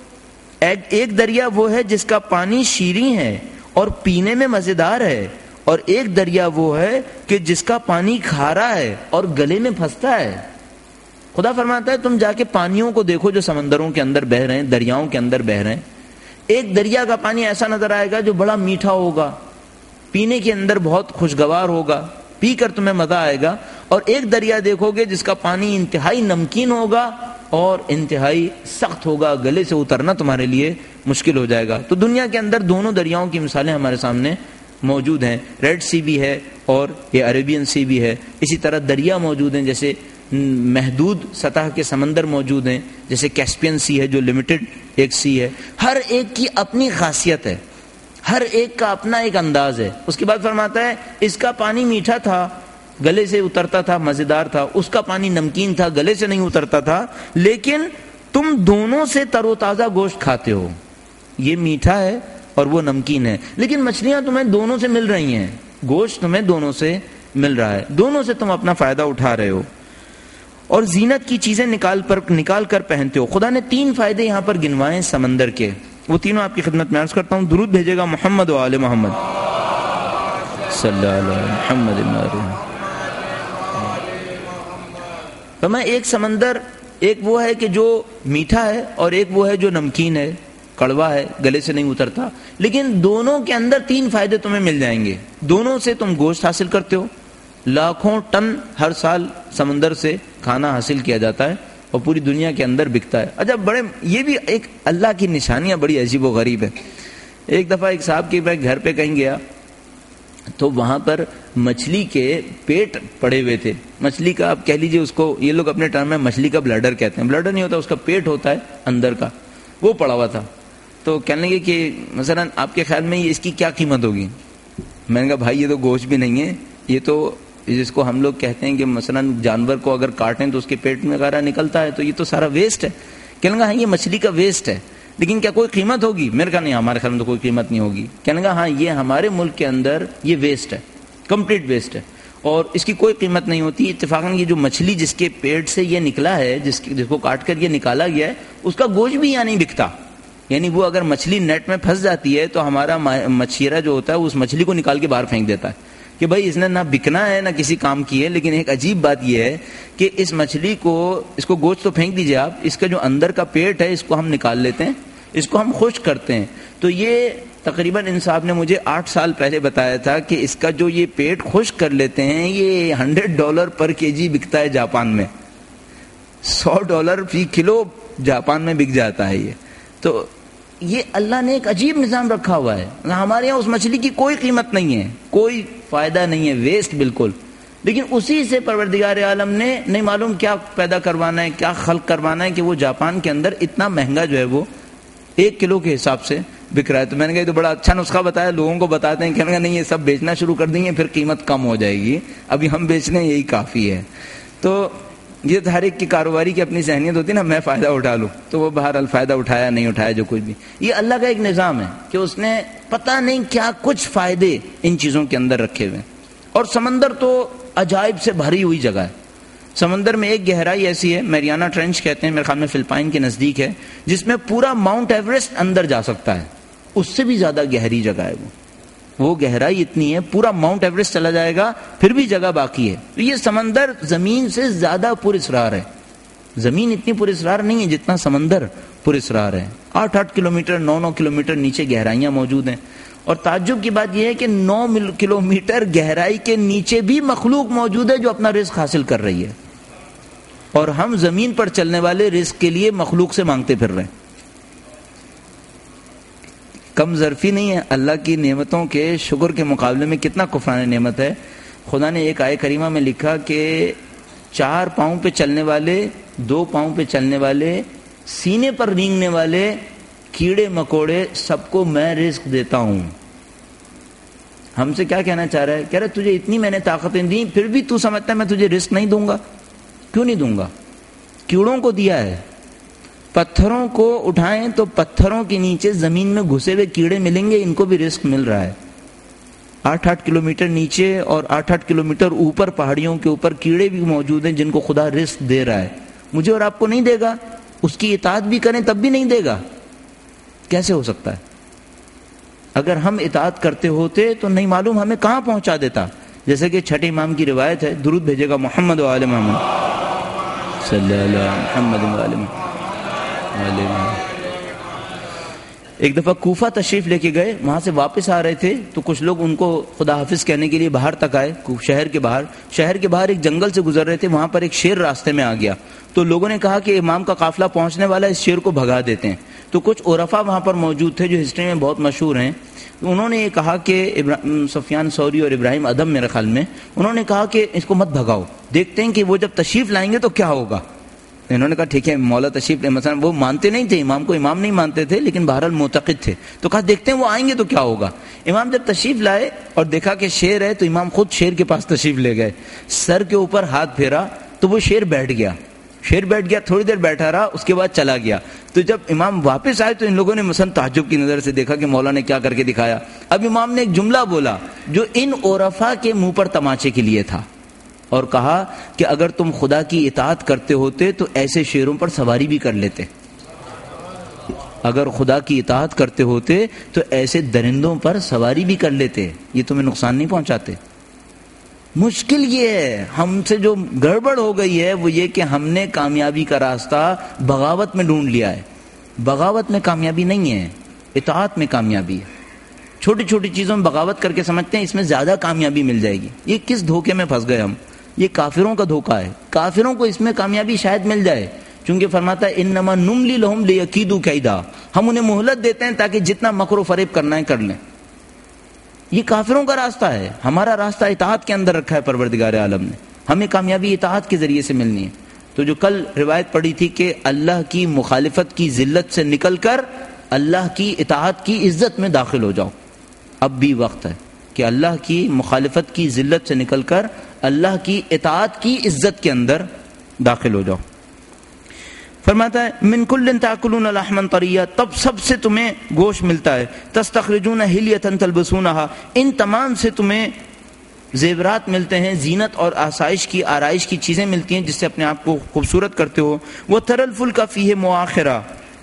ایک دریا وہ ہے جس کا پانی شیریں ہے اور پینے میں مزیدار ہے، اور ایک دریا وہ ہے کہ جس کا پانی کھارا ہے اور گلے میں پھنستا ہے. خدا فرماتا ہے تم جا کے پانیوں کو دیکھو جو سمندروں کے اندر بہ رہے ہیں، دریاؤں کے اندر بہ رہے ہیں. ایک دریا کا پانی ایسا نظر آئے گا جو بڑا میٹھا ہوگا، پینے کے اندر بہت خوشگوار ہوگا، پی کر تمہیں مزہ آئے گا. اور ایک دریا دیکھو گے جس کا پانی انتہائی نمکین ہوگا اور انتہائی سخت ہوگا، گلے سے اترنا تمہارے لیے مشکل ہو جائے گا. تو دنیا کے اندر دونوں دریاؤں کی مثالیں ہمارے سامنے موجود ہیں. ریڈ سی بھی ہے اور یہ عربین سی بھی ہے. اسی طرح دریا موجود ہیں، جیسے محدود سطح کے سمندر موجود ہیں، جیسے کیسپین سی ہے جو لمیٹڈ ایک سی ہے. ہر ایک کی اپنی خاصیت ہے، ہر ایک کا اپنا ایک انداز ہے. اس کے بعد فرماتا ہے اس کا پانی میٹھا تھا، گلے سے اترتا تھا، مزیدار تھا. اس کا پانی نمکین تھا، گلے سے نہیں اترتا تھا. لیکن تم دونوں سے تر و تازہ گوشت کھاتے ہو. یہ میٹھا ہے اور وہ نمکین ہے، لیکن مچھلیاں تمہیں دونوں سے مل رہی ہیں. گوشت تمہیں دونوں سے مل رہا ہے، دونوں سے تم اپنا فائدہ اٹھا رہے ہو، اور زینت کی چیزیں نکال پر نکال کر پہنتے ہو۔ خدا نے تین فائدے یہاں پر گنوائے سمندر کے، وہ تینوں آپ کی خدمت میں عرض کرتا ہوں۔ درود بھیجے گا محمد و آل محمد صلی اللہ علیہ محمد۔ تو میں ایک سمندر، ایک وہ ہے کہ جو میٹھا ہے اور ایک وہ ہے جو نمکین ہے، کڑوا ہے، گلے سے نہیں اترتا، لیکن دونوں کے اندر تین فائدے تمہیں مل جائیں گے۔ دونوں سے تم گوشت حاصل کرتے ہو، لاکھوں ٹن ہر سال سمندر سے کھانا حاصل کیا جاتا ہے اور پوری دنیا کے اندر بکتا ہے۔ اچھا، بڑے یہ بھی ایک اللہ کی نشانیاں بڑی عجیب و غریب ہے۔ ایک دفعہ ایک صاحب کے میں گھر پہ کہیں گیا تو وہاں پر مچھلی کے پیٹ پڑے ہوئے تھے، مچھلی کا آپ کہہ لیجئے اس کو، یہ لوگ اپنے ٹرم میں مچھلی کا بلیڈر کہتے ہیں، بلیڈر نہیں ہوتا، اس کا پیٹ ہوتا ہے اندر کا، وہ پڑا ہوا تھا۔ تو کہنے لگے کہ مثلا آپ کے خیال میں اس کی کیا قیمت ہوگی؟ میں نے کہا بھائی یہ تو گوشت بھی نہیں ہے، یہ تو جس کو ہم لوگ کہتے ہیں کہ مثلا جانور کو اگر کاٹیں تو اس کے پیٹ میں غیرہ نکلتا ہے، تو یہ تو سارا ویسٹ ہے۔ کہنے لگا ہاں یہ مچھلی کا ویسٹ ہے، لیکن کیا کوئی قیمت ہوگی؟ میرے کہا نہیں، ہمارے خیال میں تو کوئی قیمت نہیں ہوگی۔ کہنے لگا ہاں یہ ہمارے ملک کے اندر یہ ویسٹ ہے، کمپلیٹ ویسٹ ہے، اور اس کی کوئی قیمت نہیں ہوتی۔ اتفاقاً یہ جو مچھلی جس کے پیٹ سے یہ نکلا ہے، جس جس کو کاٹ کر یہ نکالا گیا ہے، اس کا گوشت بھی یہاں نہیں بکتا۔ یعنی وہ اگر مچھلی نیٹ میں پھنس جاتی ہے تو ہمارا مچھیرا جو ہوتا ہے اس مچھلی کو نکال کے باہر پھینک دیتا ہے کہ بھائی اس نے نہ بکنا ہے نہ کسی کام کی ہے۔ لیکن ایک عجیب بات یہ ہے کہ اس مچھلی کو، اس کو گوشت تو پھینک دیجئے آپ، اس کا جو اندر کا پیٹ ہے اس کو ہم نکال لیتے ہیں، اس کو ہم خشک کرتے ہیں۔ تو یہ تقریباً ان صاحب نے مجھے آٹھ سال پہلے بتایا تھا کہ اس کا جو یہ پیٹ خشک کر لیتے ہیں، یہ ہنڈریڈ ڈالر پر کے جی بکتا ہے جاپان میں، سو ڈالر فی کلو جاپان میں بک جاتا ہے یہ۔ تو یہ اللہ نے ایک عجیب نظام رکھا ہوا ہے۔ ہمارے یہاں اس مچھلی کی کوئی قیمت نہیں ہے، کوئی فائدہ نہیں ہے، ویسٹ بالکل، لیکن اسی سے پروردگار عالم نے نہیں معلوم کیا پیدا کروانا ہے، کیا خلق کروانا ہے کہ وہ جاپان کے اندر اتنا مہنگا جو ہے وہ ایک کلو کے حساب سے بک رہا ہے۔ تو میں نے کہا یہ تو بڑا اچھا نسخہ بتایا، لوگوں کو بتاتے ہیں، کہنے کا نہیں یہ سب بیچنا شروع کر دیں گے پھر قیمت کم ہو جائے گی، ابھی ہم بیچ لیں یہی کافی ہے۔ تو یہ ہر ایک کی کاروباری کی اپنی ذہنیت ہوتی ہے نا، میں فائدہ اٹھا لوں، تو وہ بہرحال فائدہ اٹھایا نہیں اٹھایا جو کچھ بھی، یہ اللہ کا ایک نظام ہے کہ اس نے پتہ نہیں کیا کچھ فائدے ان چیزوں کے اندر رکھے ہوئے۔ اور سمندر تو عجائب سے بھری ہوئی جگہ ہے۔ سمندر میں ایک گہرائی ایسی ہے، میریانا ٹرینچ کہتے ہیں، میرے خیال میں فلپائن کے نزدیک ہے، جس میں پورا ماؤنٹ ایوریسٹ اندر جا سکتا ہے، اس سے بھی زیادہ گہری جگہ ہے وہ وہ گہرائی اتنی ہے، پورا ماؤنٹ ایوریسٹ چلا جائے گا پھر بھی جگہ باقی ہے۔ تو یہ سمندر زمین سے زیادہ پراسرار ہے، زمین اتنی پراسرار نہیں ہے جتنا سمندر پراسرار ہے۔ آٹھ آٹھ کلومیٹر نو نو کلومیٹر نیچے گہرائیاں موجود ہیں، اور تعجب کی بات یہ ہے کہ نو کلومیٹر گہرائی کے نیچے بھی مخلوق موجود ہے جو اپنا رزق حاصل کر رہی ہے، اور ہم زمین پر چلنے والے رزق کے لیے مخلوق سے مانگتے پھر رہے ہیں۔ کم ظرفی نہیں ہے اللہ کی نعمتوں کے شکر کے مقابلے میں کتنا کفران نعمت ہے۔ خدا نے ایک آیت کریمہ میں لکھا کہ چار پاؤں پہ چلنے والے، دو پاؤں پہ چلنے والے، سینے پر رینگنے والے، کیڑے مکوڑے، سب کو میں رزق دیتا ہوں۔ ہم سے کیا کہنا چاہ رہا ہے؟ کہہ رہا ہے تجھے اتنی میں نے طاقتیں دیں پھر بھی تو سمجھتا ہے میں تجھے رزق نہیں دوں گا۔ کیوں نہیں دوں گا؟ کیڑوں کو دیا ہے، پتھروں کو اٹھائیں تو پتھروں کے نیچے زمین میں گھسے ہوئے کیڑے ملیں گے، ان کو بھی رزق مل رہا ہے۔ آٹھ آٹھ کلومیٹر نیچے اور آٹھ آٹھ کلومیٹر اوپر پہاڑیوں کے اوپر کیڑے بھی موجود ہیں جن کو خدا رزق دے رہا ہے۔ مجھے اور آپ کو نہیں دے گا؟ اس کی اطاعت بھی کریں تب بھی نہیں دے گا؟ کیسے ہو سکتا ہے؟ اگر ہم اطاعت کرتے ہوتے تو نہیں معلوم ہمیں کہاں پہنچا دیتا۔ جیسے کہ چھٹے امام کی روایت ہے، درود بھیجے گا محمد و آل محمد صلی اللہ علیہ محمد و آل محمد۔ ایک دفعہ کوفہ تشریف لے کے گئے، وہاں سے واپس آ رہے تھے تو کچھ لوگ ان کو خدا حافظ کہنے کے لیے باہر تک آئے، شہر کے باہر شہر کے باہر ایک جنگل سے گزر رہے تھے، وہاں پر ایک شیر راستے میں آ گیا، تو لوگوں نے کہا کہ امام کا قافلہ پہنچنے والا ہے، اس شیر کو بھگا دیتے ہیں۔ تو کچھ عرفا وہاں پر موجود تھے جو ہسٹری میں بہت مشہور ہیں، انہوں نے یہ کہا کہ سفیان ثوری اور ابراہیم ادم میرے خیال میں، انہوں نے کہا کہ اس کو مت بھگاؤ، دیکھتے ہیں کہ وہ جب تشریف لائیں گے تو کیا ہوگا۔ انہوں نے کہا ٹھیک ہے مولا تشریف لے، مثلا وہ مانتے نہیں تھے امام کو، امام نہیں مانتے تھے لیکن بہرحال معتقد تھے، تو کہا دیکھتے ہیں وہ آئیں گے تو کیا ہوگا۔ امام جب تشریف لائے اور دیکھا کہ شیر ہے تو امام خود شیر کے پاس تشریف لے گئے، سر کے اوپر ہاتھ پھیرا تو وہ شیر بیٹھ گیا، پھر بیٹھ گیا, تھوڑی دیر بیٹھا رہا, اس کے بعد چلا گیا. تو جب امام واپس آئے تو ان لوگوں نے مثلا تعجب کی نظر سے دیکھا کہ مولا نے کیا کر کے دکھایا. اب امام نے ایک جملہ بولا جو ان عرفا کے منہ پر تماچے کے لیے تھا, اور کہا کہ اگر تم خدا کی اطاعت کرتے ہوتے تو ایسے شیروں پر سواری بھی کر لیتے. اگر خدا کی اطاعت کرتے ہوتے تو ایسے درندوں پر سواری بھی کر لیتے, یہ تمہیں نقصان نہیں پہنچاتے. مشکل یہ ہے, ہم سے جو گڑبڑ ہو گئی ہے وہ یہ کہ ہم نے کامیابی کا راستہ بغاوت میں ڈھونڈ لیا ہے. بغاوت میں کامیابی نہیں ہے, اطاعت میں کامیابی ہے. چھوٹی چھوٹی چیزوں میں بغاوت کر کے سمجھتے ہیں اس میں زیادہ کامیابی مل جائے گی. یہ کس دھوکے میں پھنس گئے ہم, یہ کافروں کا دھوکہ ہے. کافروں کو اس میں کامیابی شاید مل جائے, چونکہ فرماتا ہے انما نملی لہم لیکیدوا کیدا, ہم انہیں مہلت دیتے ہیں تاکہ جتنا مکر و فریب کرنا ہے کر لیں. یہ کافروں کا راستہ ہے, ہمارا راستہ اطاعت کے اندر رکھا ہے پروردگار عالم نے. ہمیں کامیابی اطاعت کے ذریعے سے ملنی ہے. تو جو کل روایت پڑھی تھی کہ اللہ کی مخالفت کی ذلت سے نکل کر اللہ کی اطاعت کی عزت میں داخل ہو جاؤ, اب بھی وقت ہے کہ اللہ کی مخالفت کی ذلت سے نکل کر اللہ کی اطاعت کی عزت کے اندر داخل ہو جاؤ. فرماتا ہے من کل تاکلون لحما طریا, تب سب سے تمہیں گوشت ملتا ہے. تستخرجون حلیۃ تلبسونها, ان تمام سے تمہیں زیورات ملتے ہیں, زینت اور آسائش کی آرائش کی چیزیں ملتی ہیں جس سے اپنے آپ کو خوبصورت کرتے ہو. وتری الفلک فیہ مواخرا,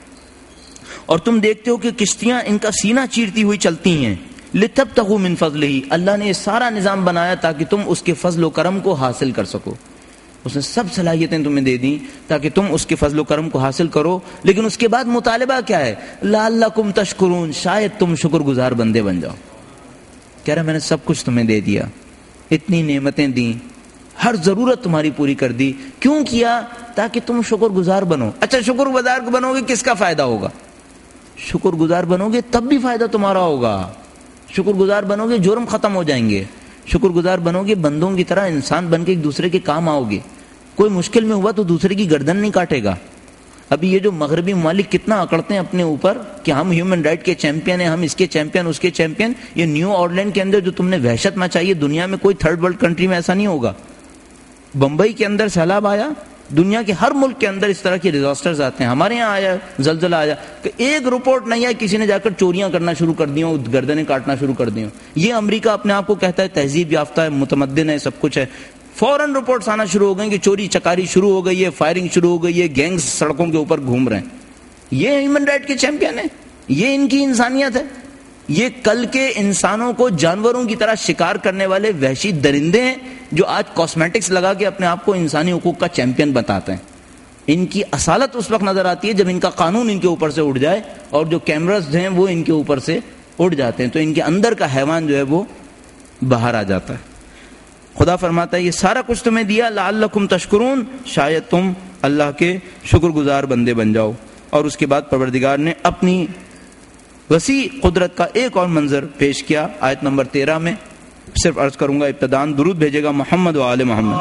اور تم دیکھتے ہو کہ کشتیاں ان کا سینہ چیرتی ہوئی چلتی ہیں. لتبتغوا من فضلہ, اللہ نے یہ سارا نظام بنایا تاکہ تم اس کے فضل و کرم کو حاصل کر سکو. اس نے سب صلاحیتیں تمہیں دے دیں تاکہ تم اس کے فضل و کرم کو حاصل کرو. لیکن اس کے بعد مطالبہ کیا ہے؟ لعلکم تشکرون, شاید تم شکر گزار بندے بن جاؤ. کہہ رہا میں نے سب کچھ تمہیں دے دیا, اتنی نعمتیں دیں, ہر ضرورت تمہاری پوری کر دی. کیوں کیا؟ تاکہ تم شکر گزار بنو. اچھا شکر گزار بنو گے کس کا فائدہ ہوگا؟ شکر گزار بنو گے تب بھی فائدہ تمہارا ہوگا. شکر گزار بنو گے جرم ختم ہو جائیں گے. شکر گزار بنو گے بندوں کی طرح انسان بن کے ایک دوسرے کے کام آؤ گے. کوئی مشکل میں ہوا تو دوسرے کی گردن نہیں کاٹے گا. ابھی یہ جو مغربی ممالک کتنا اکڑتے ہیں اپنے اوپر کہ ہم ہیومن رائٹ کے چیمپئن ہیں, ہم اس کے چیمپئن اس کے چیمپئن. یہ نیو آرلینڈ کے اندر جو تم نے وحشت مچائی ہے, دنیا میں کوئی تھرڈ ورلڈ کنٹری میں ایسا نہیں ہوگا. بمبئی کے اندر سیلاب آیا, دنیا کے ہر ملک کے اندر اس طرح کے ڈیزاسٹرز آتے ہیں. ہمارے یہاں آیا زلزلہ آیا کہ ایک رپورٹ نہیں آئی, کسی نے جا کر چوریاں کرنا شروع کر دی ہوں, گردنیں کاٹنا شروع کر دی ہوں. یہ امریکہ اپنے آپ کو کہتا ہے تہذیب یافتہ ہے, متمدن ہے, سب کچھ ہے. فوراً رپورٹس آنا شروع ہو گئی کہ چوری چکاری شروع ہو گئی ہے, فائرنگ شروع ہو گئی ہے, گینگز سڑکوں کے اوپر گھوم رہے ہیں. یہ ہیومن رائٹ کے چیمپئن ہیں, یہ ان کی انسانیت ہے. یہ کل کے انسانوں کو جانوروں کی طرح شکار کرنے والے وحشی درندے ہیں جو آج کاسمیٹکس لگا کے اپنے آپ کو انسانی حقوق کا چیمپئن بتاتے ہیں. ان کی اصالت اس وقت نظر آتی ہے جب ان کا قانون ان کے اوپر سے اڑ جائے اور جو کیمراز ہیں وہ ان کے اوپر سے اڑ جاتے ہیں, تو ان کے اندر کا حیوان جو ہے وہ باہر آ جاتا ہے. خدا فرماتا ہے یہ سارا کچھ تمہیں دیا لعلکم تشکرون, شاید تم اللہ کے شکر گزار بندے بن جاؤ. اور اس کے بعد پروردگار نے اپنی وسیع قدرت کا ایک اور منظر پیش کیا آیت نمبر تیرہ میں. صرف عرض کروں گا ابتدان درود بھیجے گا محمد و آل محمد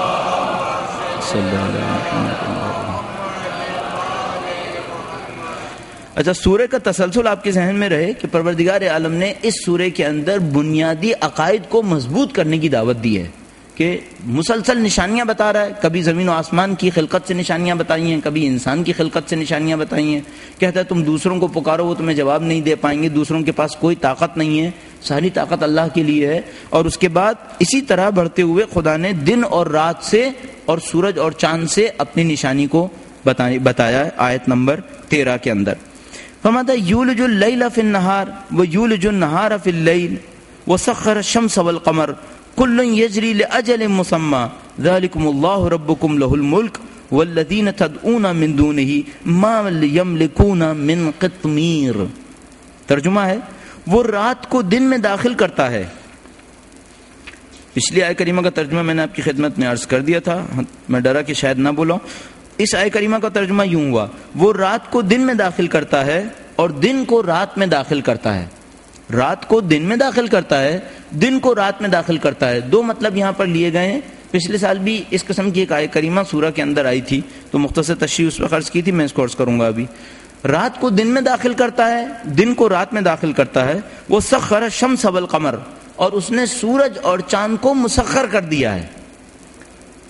صلی اللہ علیہ وسلم. اچھا سورہ کا تسلسل آپ کے ذہن میں رہے کہ پروردگار عالم نے اس سورہ کے اندر بنیادی عقائد کو مضبوط کرنے کی دعوت دی ہے کہ مسلسل نشانیاں بتا رہا ہے. کبھی زمین و آسمان کی خلقت سے نشانیاں بتائی ہیں, کبھی انسان کی خلقت سے نشانیاں بتائی ہیں. کہتا ہے تم دوسروں کو پکارو وہ تمہیں جواب نہیں دے پائیں گے, دوسروں کے پاس کوئی طاقت نہیں ہے, ساری طاقت اللہ کے لیے ہے. اور اس کے بعد اسی طرح بڑھتے ہوئے خدا نے دن اور رات سے اور سورج اور چاند سے اپنی نشانی کو بتایا آیت نمبر تیرہ کے اندر. فرماتا ہے یولج اللیل فی النہار ویولج النہار فی اللیل وسخر الشمس والقمر کل یجری لاجل مسمی ذالکم اللہ ربکم لہ الملک والذین تدعون من دونہ ما یملکون من قطمیر. ترجمہ ہے وہ رات کو دن میں داخل کرتا ہے. پچھلی آیہ کریمہ کا ترجمہ میں نے آپ کی خدمت میں عرض کر دیا تھا, میں ڈرا کہ شاید نہ بولاؤں. اس آیہ کریمہ کا ترجمہ یوں ہوا وہ رات کو دن میں داخل کرتا ہے اور دن کو رات میں داخل کرتا ہے. رات کو دن میں داخل کرتا ہے, دن کو رات میں داخل کرتا ہے. دو مطلب یہاں پر لیے گئے ہیں. پچھلے سال بھی اس قسم کی ایک آیہ کریمہ سورہ کے اندر آئی تھی تو مختصر تشریح اس وقت عرض کی تھی, میں اس کو عرض کروں گا ابھی. رات کو دن میں داخل کرتا ہے, دن کو رات میں داخل کرتا ہے. وہ سخر الشمس والقمر, اور اس نے سورج اور چاند کو مسخر کر دیا ہے.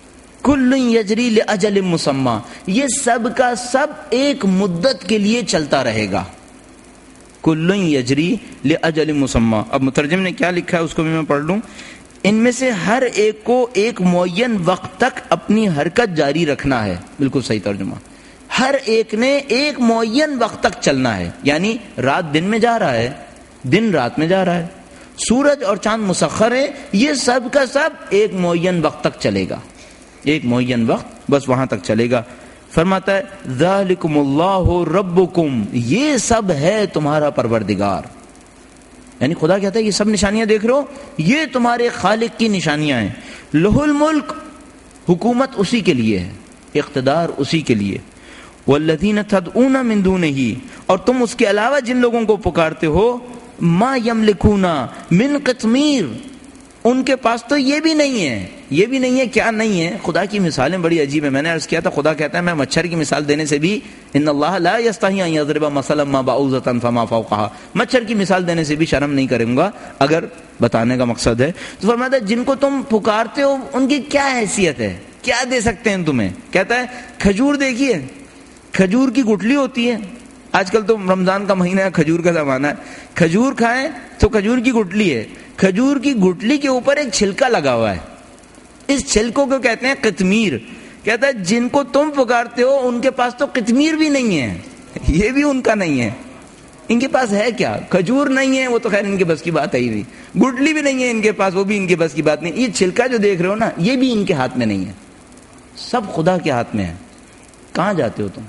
کل یجری لاجل مسمى، یہ سب کا سب ایک مدت کے لیے چلتا رہے گا. کل یجری لاجل مسمى. اب مترجم نے کیا لکھا ہے اس کو بھی میں پڑھ لوں. ان میں سے ہر ایک کو ایک معین وقت تک اپنی حرکت جاری رکھنا ہے. بالکل صحیح ترجمہ. ہر ایک نے ایک معین وقت تک چلنا ہے، یعنی رات دن میں جا رہا ہے، دن رات میں جا رہا ہے، سورج اور چاند مسخر ہے، یہ سب کا سب ایک معین وقت تک چلے گا، ایک معین وقت بس وہاں تک چلے گا. فرماتا ہے ذالکم اللہ ربکم، یہ سب ہے تمہارا پروردگار. یعنی خدا کہتا ہے یہ سب نشانیاں دیکھ رہے ہو، یہ تمہارے خالق کی نشانیاں ہیں. لہ الملک، حکومت اسی کے لیے ہے، اقتدار اسی کے لیے. والذین تدعون من دونہ، اور تم اس کے علاوہ جن لوگوں کو پکارتے ہو، ما یملکون من قطمیر، ان کے پاس تو یہ بھی نہیں ہے. یہ بھی نہیں ہے، کیا نہیں ہے؟ خدا کی مثالیں بڑی عجیب ہیں. میں نے عرض کیا تھا خدا کہتا ہے میں مچھر کی مثال دینے سے بھی، ان اللہ لا یستحی ان یضرب مثلا ما بعوضۃ فما فوقها، مچھر کی مثال دینے سے بھی شرم نہیں کروں گا اگر بتانے کا مقصد ہے. تو فرماتا ہے جن کو تم پکارتے ہو ان کی کیا حیثیت ہے، کیا دے سکتے ہیں تمہیں؟ کہتا ہے کھجور دیکھیے، کھجور کی گٹھلی ہوتی ہے. آج کل تو رمضان کا مہینہ ہے، کھجور کا زمانہ ہے، کھجور کھائیں تو کھجور کی گٹھلی ہے، کھجور کی گٹھلی کے اوپر ایک چھلکا لگا ہوا ہے، اس چھلکوں کو کہتے ہیں قطمیر. کہتا ہے جن کو تم پکارتے ہو ان کے پاس تو قطمیر بھی نہیں ہے، یہ بھی ان کا نہیں ہے. ان کے پاس ہے کیا؟ کھجور نہیں ہے، وہ تو خیر ان کے بس کی بات ہے ہی نہیں. گٹھلی بھی نہیں ہے ان کے پاس، وہ بھی ان کے بس کی بات نہیں. یہ چھلکا جو دیکھ رہے ہو نا، یہ بھی ان کے ہاتھ میں نہیں ہے، سب خدا کے ہاتھ میں ہے. کہاں جاتے ہو تم؟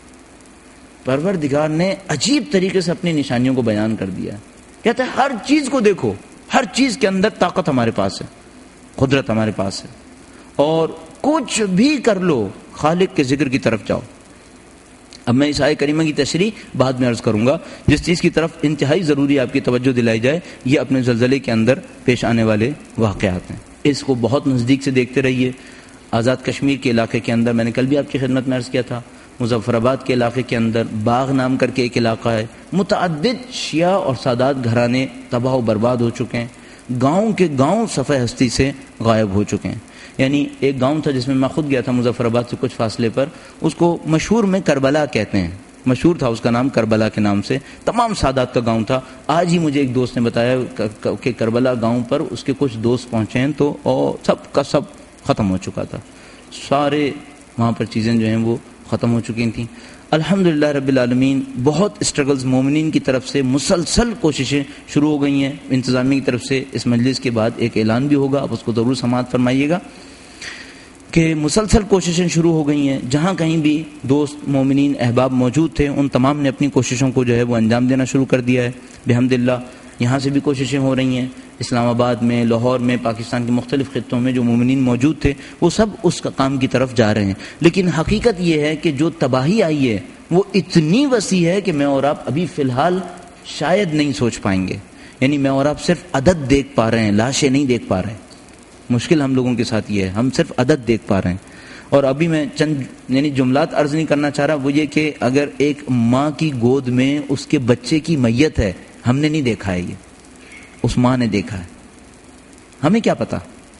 پروردگار نے عجیب طریقے سے اپنی نشانیوں کو بیان کر دیا. کہتا ہے ہر چیز کو دیکھو، ہر چیز کے اندر طاقت ہمارے پاس ہے، قدرت ہمارے پاس ہے، اور کچھ بھی کر لو خالق کے ذکر کی طرف جاؤ. اب میں اس آیت کریمہ کی تشریح بعد میں عرض کروں گا. جس چیز کی طرف انتہائی ضروری آپ کی توجہ دلائی جائے، یہ اپنے زلزلے کے اندر پیش آنے والے واقعات ہیں. اس کو بہت نزدیک سے دیکھتے رہیے. آزاد کشمیر کے علاقے کے اندر، میں نے کل بھی آپ کی خدمت میں عرض کیا تھا، مظفر آباد کے علاقے کے اندر باغ نام کر کے ایک علاقہ ہے، متعدد شیعہ اور سادات گھرانے تباہ و برباد ہو چکے ہیں. گاؤں کے گاؤں صفحہ ہستی سے غائب ہو چکے ہیں. یعنی ایک گاؤں تھا جس میں میں خود گیا تھا مظفر آباد سے کچھ فاصلے پر، اس کو مشہور میں کربلا کہتے ہیں، مشہور تھا اس کا نام کربلا کے نام سے، تمام سادات کا گاؤں تھا. آج ہی مجھے ایک دوست نے بتایا کہ کربلا گاؤں پر اس کے کچھ دوست پہنچے ہیں تو اور سب کا سب ختم ہو چکا تھا، سارے وہاں پر چیزیں جو ہیں وہ ختم ہو چکی تھیں. الحمدللہ رب العالمین بہت اسٹرگلز مومنین کی طرف سے مسلسل کوششیں شروع ہو گئی ہیں. انتظامیہ کی طرف سے اس مجلس کے بعد ایک اعلان بھی ہوگا، آپ اس کو ضرور سماعت فرمائیے گا کہ مسلسل کوششیں شروع ہو گئی ہیں. جہاں کہیں بھی دوست مومنین احباب موجود تھے ان تمام نے اپنی کوششوں کو جو ہے وہ انجام دینا شروع کر دیا ہے بحمدللہ. یہاں سے بھی کوششیں ہو رہی ہیں، اسلام آباد میں، لاہور میں، پاکستان کے مختلف خطوں میں جو مومنین موجود تھے وہ سب اس کا کام کی طرف جا رہے ہیں. لیکن حقیقت یہ ہے کہ جو تباہی آئی ہے وہ اتنی وسیع ہے کہ میں اور آپ ابھی فی الحال شاید نہیں سوچ پائیں گے. یعنی میں اور آپ صرف عدد دیکھ پا رہے ہیں، لاشیں نہیں دیکھ پا رہے ہیں. مشکل ہم لوگوں کے ساتھ یہ ہے، ہم صرف عدد دیکھ پا رہے ہیں. اور ابھی میں چند یعنی جملات عرض نہیں کرنا چاہ رہا، وہ یہ کہ اگر ایک ماں کی گود میں اس کے بچے کی میت ہے، ہم نے نہیں دیکھا ہے، یہ اس ماں نے دیکھا ہے، ہمیں کیا پتا.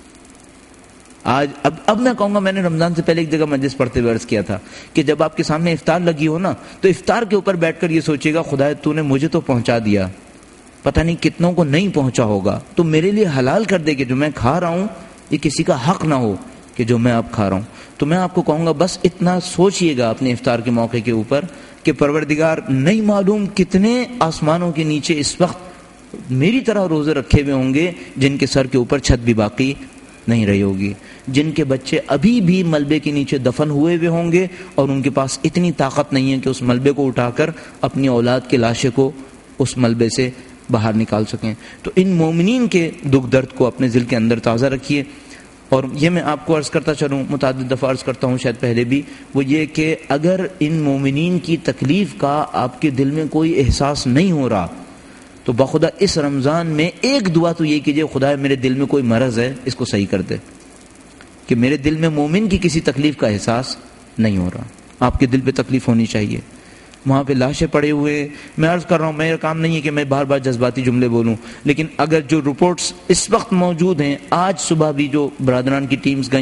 آج اب اب میں کہوں گا، میں نے رمضان سے پہلے ایک جگہ مجلس پڑھتے ہوئے عرض کیا تھا کہ جب آپ کے سامنے افطار لگی ہو نا تو افطار کے اوپر بیٹھ کر یہ سوچیے گا خدا تو نے مجھے تو پہنچا دیا، پتہ نہیں کتنوں کو نہیں پہنچا ہوگا، تو میرے لیے حلال کر دے کہ جو میں کھا رہا ہوں یہ کسی کا حق نہ ہو کہ جو میں اب کھا رہا ہوں. تو میں آپ کو کہوں گا بس اتنا سوچئے گا اپنے افطار کے موقع کے اوپر کہ پروردگار نہیں معلوم کتنے آسمانوں کے نیچے اس وقت میری طرح روزے رکھے ہوئے ہوں گے جن کے سر کے اوپر چھت بھی باقی نہیں رہی ہوگی، جن کے بچے ابھی بھی ملبے کے نیچے دفن ہوئے ہوئے ہوں گے اور ان کے پاس اتنی طاقت نہیں ہے کہ اس ملبے کو اٹھا کر اپنی اولاد کے لاشے کو اس ملبے سے باہر نکال سکیں. تو ان مومنین کے دکھ درد کو اپنے دل کے اندر تازہ رکھیے. اور یہ میں آپ کو عرض کرتا چلوں، متعدد دفعہ عرض کرتا ہوں شاید پہلے بھی، وہ یہ کہ اگر ان مومنین کی تکلیف کا آپ کے دل میں کوئی احساس نہیں ہو رہا تو بخدا اس رمضان میں ایک دعا تو یہ کیجئے، خدا میرے دل میں کوئی مرض ہے اس کو صحیح کر دے، کہ میرے دل میں مومن کی کسی تکلیف کا احساس نہیں ہو رہا. آپ کے دل پہ تکلیف ہونی چاہیے. وہاں پہ لاشیں پڑے ہوئے، میں عرض کر رہا ہوں میرا کام نہیں ہے کہ میں بار بار جذباتی جملے بولوں، لیکن اگر جو رپورٹس اس وقت موجود ہیں، آج صبح بھی جو برادران کی ٹیمز گئی ہیں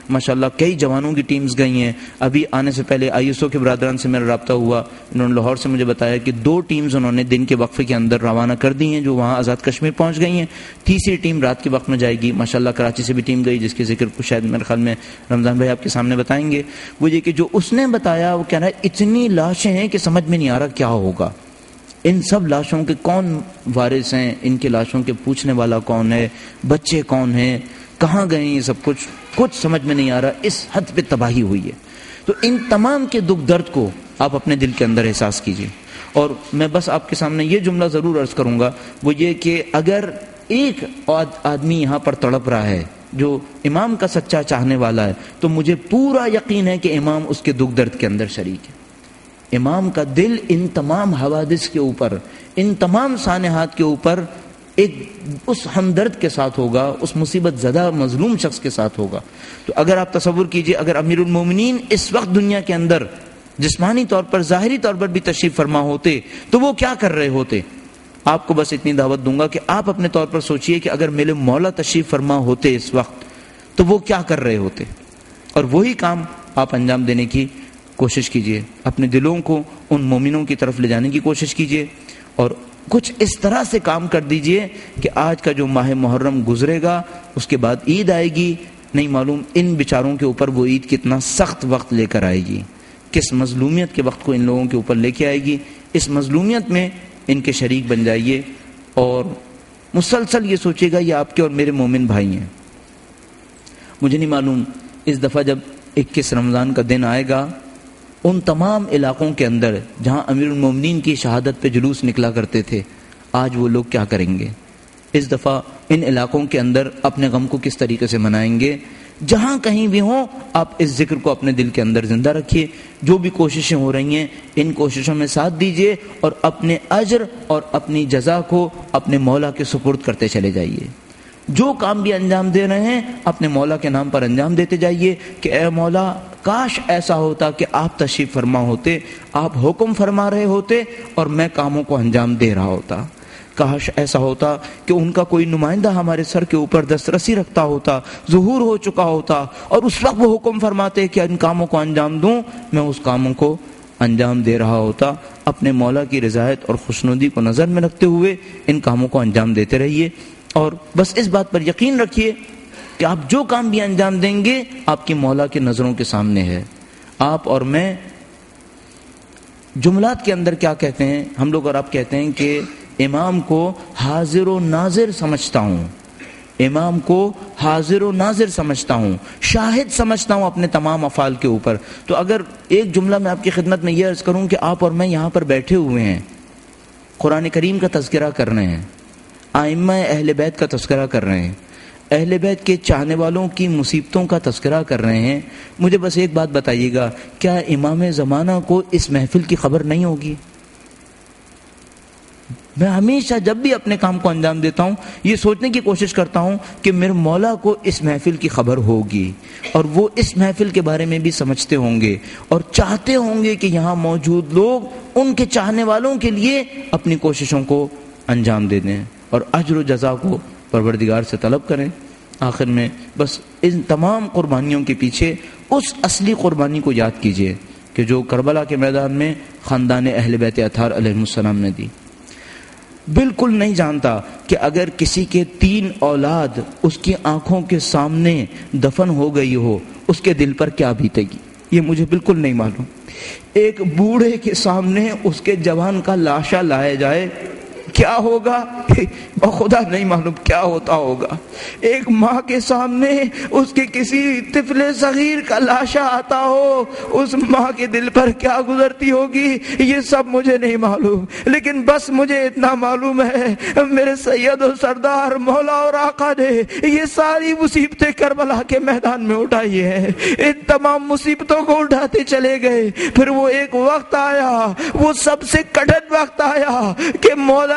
ماشاءاللہ کئی جوانوں کی ٹیمز گئی ہیں. ابھی آنے سے پہلے آئی ایس او کے برادران سے میرا رابطہ ہوا, انہوں نے لاہور سے مجھے بتایا کہ دو ٹیمز انہوں نے دن کے وقفے کے اندر روانہ کر دی ہیں جو وہاں آزاد کشمیر پہنچ گئی ہیں. تیسری ٹیم رات کے وقت میں جائے گی. ماشاءاللہ کراچی سے بھی ٹیم گئی جس کے ذکر کو شاید میرے خیال میں رمضان بھائی آپ کے سامنے بتائیں گے. وہ یہ کہ جو اس نے بتایا وہ کہہ رہا ہے اتنی لاشیں ہیں کہ سمجھ میں نہیں آ رہا کیا ہوگا. ان سب لاشوں کے کون وارث ہیں, ان کے لاشوں کے پوچھنے والا کون ہے, بچے کون ہیں, کہاں گئے, یہ سب کچھ کچھ سمجھ میں نہیں آ رہا. اس حد پہ تباہی ہوئی ہے. تو ان تمام کے دکھ درد کو آپ اپنے دل کے اندر احساس کیجئے. اور میں بس آپ کے سامنے یہ جملہ ضرور عرض کروں گا, وہ یہ کہ اگر ایک آدمی یہاں پر تڑپ رہا ہے جو امام کا سچا چاہنے والا ہے, تو مجھے پورا یقین ہے کہ امام اس کے دکھ درد کے اندر شریک ہے. امام کا دل ان تمام حوادث کے اوپر, ان تمام سانحات کے اوپر ایک اس ہمدرد کے ساتھ ہوگا, اس مصیبت زدہ مظلوم شخص کے ساتھ ہوگا. تو اگر آپ تصور کیجئے اگر امیر المومنین اس وقت دنیا کے اندر جسمانی طور پر ظاہری طور پر بھی تشریف فرما ہوتے تو وہ کیا کر رہے ہوتے. آپ کو بس اتنی دعوت دوں گا کہ آپ اپنے طور پر سوچئے کہ اگر میرے مولا تشریف فرما ہوتے اس وقت تو وہ کیا کر رہے ہوتے, اور وہی کام آپ انجام دینے کی کوشش کیجئے. اپنے دلوں کو ان مومنوں کی طرف لے جانے کی کوشش کیجئے اور کچھ اس طرح سے کام کر دیجئے کہ آج کا جو ماہ محرم گزرے گا اس کے بعد عید آئے گی, نہیں معلوم ان بیچاروں کے اوپر وہ عید کتنا سخت وقت لے کر آئے گی, کس مظلومیت کے وقت کو ان لوگوں کے اوپر لے کے آئے گی. اس مظلومیت میں ان کے شریک بن جائیے اور مسلسل یہ سوچیے گا یہ آپ کے اور میرے مومن بھائی ہیں. مجھے نہیں معلوم اس دفعہ جب اکیس رمضان کا دن آئے گا ان تمام علاقوں کے اندر جہاں امیر المومنین کی شہادت پہ جلوس نکلا کرتے تھے, آج وہ لوگ کیا کریں گے. اس دفعہ ان علاقوں کے اندر اپنے غم کو کس طریقے سے منائیں گے. جہاں کہیں بھی ہوں آپ اس ذکر کو اپنے دل کے اندر زندہ رکھیے. جو بھی کوششیں ہو رہی ہیں ان کوششوں میں ساتھ دیجیے اور اپنے اجر اور اپنی جزا کو اپنے مولا کے سپرد کرتے چلے جائیے. جو کام بھی انجام دے رہے ہیں اپنے مولا کے نام پر انجام دیتے جائیے کہ اے مولا کاش ایسا ہوتا کہ آپ تشریف فرما ہوتے, آپ حکم فرما رہے ہوتے اور میں کاموں کو انجام دے رہا ہوتا. کاش ایسا ہوتا کہ ان کا کوئی نمائندہ ہمارے سر کے اوپر دسترسی رکھتا ہوتا, ظہور ہو چکا ہوتا اور اس وقت وہ حکم فرماتے کہ ان کاموں کو انجام دوں, میں اس کاموں کو انجام دے رہا ہوتا. اپنے مولا کی رضایت اور خوشنودی کو نظر میں رکھتے ہوئے ان کاموں کو انجام دیتے رہیے اور بس اس بات پر یقین رکھیے کہ آپ جو کام بھی انجام دیں گے آپ کی مولا کے نظروں کے سامنے ہے. آپ اور میں جملات کے اندر کیا کہتے ہیں, ہم لوگ اور آپ کہتے ہیں کہ امام کو حاضر و ناظر سمجھتا ہوں, امام کو حاضر و ناظر سمجھتا ہوں, شاہد سمجھتا ہوں اپنے تمام افعال کے اوپر. تو اگر ایک جملہ میں آپ کی خدمت میں یہ عرض کروں کہ آپ اور میں یہاں پر بیٹھے ہوئے ہیں, قرآن کریم کا تذکرہ کر رہے ہیں, ائمہ اہل بیت کا تذکرہ کر رہے ہیں, اہل بیت کے چاہنے والوں کی مصیبتوں کا تذکرہ کر رہے ہیں, مجھے بس ایک بات بتائیے گا, کیا امام زمانہ کو اس محفل کی خبر نہیں ہوگی؟ میں ہمیشہ جب بھی اپنے کام کو انجام دیتا ہوں یہ سوچنے کی کوشش کرتا ہوں کہ میرے مولا کو اس محفل کی خبر ہوگی اور وہ اس محفل کے بارے میں بھی سمجھتے ہوں گے اور چاہتے ہوں گے کہ یہاں موجود لوگ ان کے چاہنے والوں کے لیے اپنی کوششوں کو انجام دے دیں اور اجر و جزا کو پروردگار سے طلب کریں. آخر میں بس ان تمام قربانیوں کے پیچھے اس اصلی قربانی کو یاد کیجئے کہ جو کربلا کے میدان میں خاندان اہل بیت اطہار علیہ السلام نے دی. بالکل نہیں جانتا کہ اگر کسی کے تین اولاد اس کی آنکھوں کے سامنے دفن ہو گئی ہو اس کے دل پر کیا بیتے گی, یہ مجھے بالکل نہیں معلوم. ایک بوڑھے کے سامنے اس کے جوان کا لاشا لایا جائے کیا ہوگا خدا نہیں معلوم کیا ہوتا ہوگا. ایک ماں کے سامنے اس کے کسی طفل صغیر کا لاشا آتا ہو اس ماں کے دل پر کیا گزرتی ہوگی یہ سب مجھے نہیں معلوم, لیکن بس مجھے اتنا معلوم ہے میرے سید و سردار مولا اور آقا نے یہ ساری مصیبتیں کربلا کے میدان میں اٹھائی ہیں. ان تمام مصیبتوں کو اٹھاتے چلے گئے. پھر وہ ایک وقت آیا, وہ سب سے کٹھن وقت آیا کہ مولا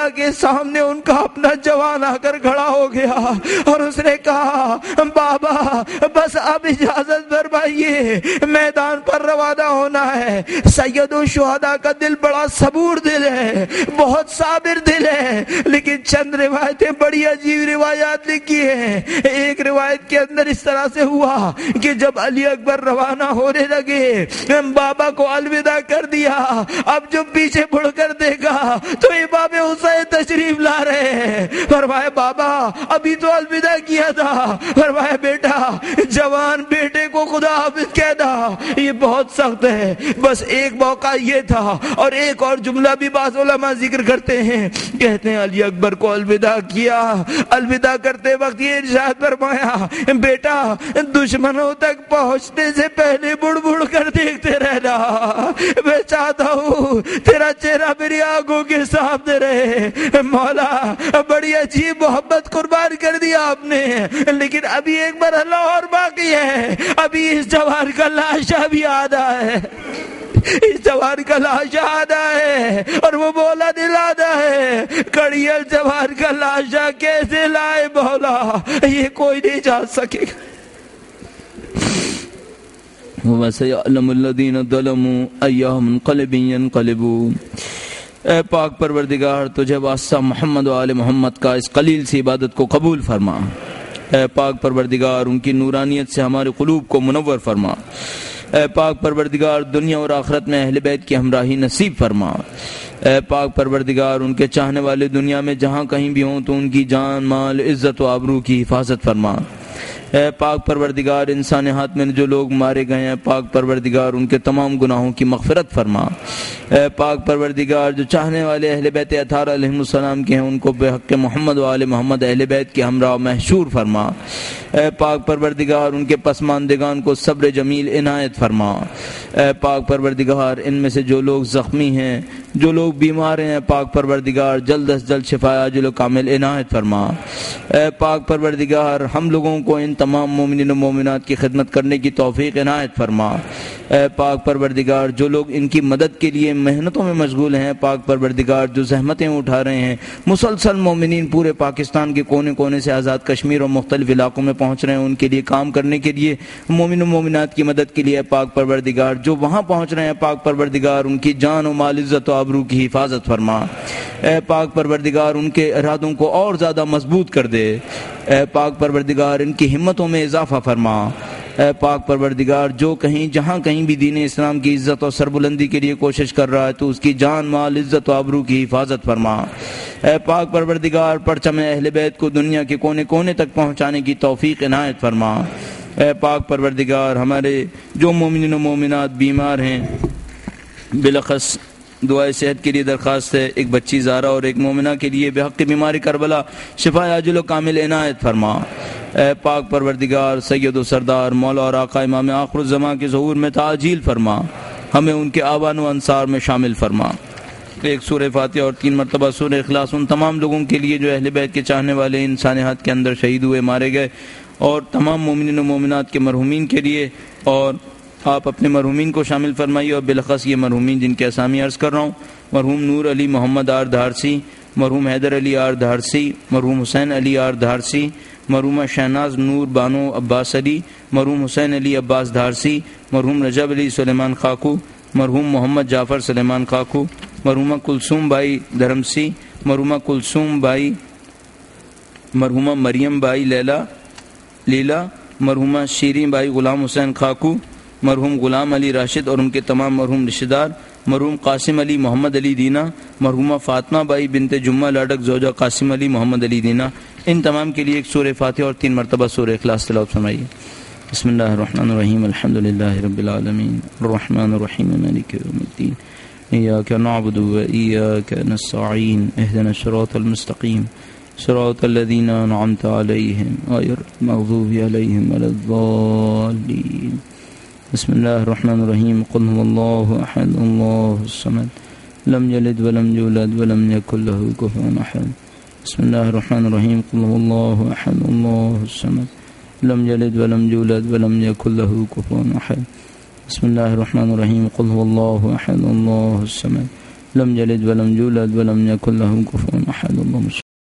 کے سامنے ان کا اپنا جوان آ کر کھڑا ہو گیا اور اس نے کہا بابا بس اب اجازت فرمائیے، میدان پر روانہ ہونا ہے۔ سید الشہداء کا دل بڑا صبور دل ہے، بہت صابر دل ہے، لیکن چند روایتیں بڑی عجیب روایات لکھی ہیں۔ ایک روایت کے اندر اس طرح سے ہوا کہ جب علی اکبر روانہ ہونے لگے، بابا کو الوداع کر دیا، اب جو پیچھے مڑ کر دیکھا تو امام حسین تشریف لا رہے ہیں۔ فرمایا بابا ابھی تو الوداع کیا تھا۔ فرمایا بیٹا جوان بیٹے کو خدا حافظ کہنا یہ بہت سخت ہے، بس ایک موقع یہ تھا۔ اور ایک اور جملہ بھی بعض علماء ذکر کرتے ہیں، کہتے ہیں علی اکبر کو الوداع کیا، الوداع کرتے وقت یہ ارشاد فرمایا بیٹا دشمنوں تک پہنچنے سے پہلے بڑ بڑ کر دیکھتے رہنا، میں چاہتا ہوں تیرا چہرہ میری آنکھوں کے سامنے رہے۔ مولا بڑی عجیب محبت قربان کر دیا آپ نے، لیکن ابھی ایک مرحلہ اور باقی ہے، ابھی اس جوان کا لاشا بھی آدھا ہے، اس جوان کا لاشا آدھا ہے اور وہ مولا دلانا ہے۔ کڑیل جوان کا لاشا کیسے لائے مولا، یہ کوئی نہیں جان سکے گا۔ وَسَيَعْلَمُ الَّذِينَ ظَلَمُوا أَيَّ مُنقَلِبٍ يَنقَلِبُونَ۔ اے پاک پروردگار تجھے واسطہ محمد و آل محمد کا اس قلیل سی عبادت کو قبول فرما۔ اے پاک پروردگار ان کی نورانیت سے ہمارے قلوب کو منور فرما۔ اے پاک پروردگار دنیا اور آخرت میں اہل بیت کی ہمراہی نصیب فرما۔ اے پاک پروردگار ان کے چاہنے والے دنیا میں جہاں کہیں بھی ہوں تو ان کی جان مال عزت و آبرو کی حفاظت فرما۔ اے پاک پروردگار انسانی ہاتھ میں جو لوگ مارے گئے ہیں پاک پروردگار ان کے تمام گناہوں کی مغفرت فرما۔ اے پاک پروردگار جو چاہنے والے اہل بیت اطہار علیہ السلام کے ہیں ان کو بے حق محمد و آل محمد اہل بیت کے ہمراہ محشور فرما۔ اے پاک پروردگار ان کے پسماندگان کو صبر جمیل عنایت فرما۔ اے پاک پروردگار ان میں سے جو لوگ زخمی ہیں جو لوگ بیمار ہیں پاک پروردگار جلد از جلد شفا عاجل و کامل عنایت فرما۔ اے پاک پروردگار ہم لوگوں کو ان تمام مومنین و مومنات کی خدمت کرنے کی توفیق عنایت فرما۔ اے پاک پروردگار جو لوگ ان کی مدد کے لیے محنتوں میں مشغول ہیں پاک پروردگار جو زحمتیں اٹھا رہے ہیں مسلسل مومنین پورے پاکستان کے کونے کونے سے آزاد کشمیر اور مختلف علاقوں میں پہنچ رہے ہیں ان کے لیے کام کرنے کے لیے مومن و مومنات کی مدد کے لیے پاک پروردگار جو وہاں پہنچ رہے ہیں پاک پروردگار ان کی جان و مال عزت و آبرو کی حفاظت فرما۔ اے پاک پروردگار ان کے ارادوں کو اور زیادہ مضبوط کر دے۔ اے پاک پروردگار ان کی ہمتوں میں اضافہ فرما۔ اے پاک پروردگار جو کہیں جہاں کہیں بھی دین اسلام کی عزت اور سربلندی کے لیے کوشش کر رہا ہے تو اس کی جان مال عزت و آبرو کی حفاظت فرما۔ اے پاک پروردگار پرچم اہل بیت کو دنیا کے کونے کونے تک پہنچانے کی توفیق عنایت فرما۔ اے پاک پروردگار ہمارے جو مومنین و مومنات بیمار ہیں بلخص دعائے صحت کے لیے درخواست ہے، ایک بچی زارا اور ایک مومنہ کے لیے بے حق بیماری کربلا شفا عاجل و کامل عنایت فرما۔ اے پاک پروردگار سید و سردار مولا اور آقا امام آخر الزمان کے ظہور میں تعجیل فرما، ہمیں ان کے آبان و انصار میں شامل فرما۔ ایک سورہ فاتحہ اور تین مرتبہ سورہ اخلاص ان تمام لوگوں کے لیے جو اہل بیت کے چاہنے والے انسانیت کے اندر شہید ہوئے مارے گئے اور تمام مومنین و مومنات کے مرحومین کے لیے، اور آپ اپنے مرحومین کو شامل فرمائیے اور بالخص یہ مرحومین جن کے اسامی عرض کر رہا ہوں، مرحوم نور علی محمد آر دھارسی، مرحوم حیدر علی آر دھارسی، مرحوم حسین علی آر دھارسی، مرحومہ شہناز نور بانو عباس علی، مرحوم حسین علی عباس دھارسی، مرحوم رجب علی سلیمان خاکو، مرحوم محمد جعفر سلیمان خاکو، مرحومہ کلثوم بائی دھرمسی، مرحومہ کلثوم بائی، مرحومہ مریم بائی لیلا لیلا، مرحومہ شیریں بائی غلام حسین خاکو، مرحوم غلام علی راشد اور ان کے تمام مرحوم رشتہ دار، مرحوم قاسم علی محمد علی دینا، مرحومہ فاطمہ بائی بنت جمعہ لاڈک زوجہ قاسم علی محمد علی دینا، ان تمام کے لیے ایک سورہ فاتحہ اور تین مرتبہ سورہ اخلاص تلاوت فرمائیے۔ بسم اللہ الرحمن الرحیم الحمد للہ رب العالمین الرحمن الرحیم مالک یوم الدین ایاک نعبد و ایاک نستعین اہدنا الصراط المستقیم صراط الذین انعمت علیہم غیر المغضوب علیہم ولا الضالین۔ بسم اللہ الرحمن الرحیم قل هو اللہ احد اللہ الصمد لم یلد ولم یولد ولم یکن له کفوا احد۔ بسم اللہ الرحمن الرحیم قل هو اللہ احد اللہ الصمد لم یلد ولم یولد ولم یکن له کفوا احد۔ بسم اللہ الرحمن الرحیم قل هو اللہ احد اللہ الصمد लम यलिद वलम यूलद वलम यकुल लहू कुफुवन अहद।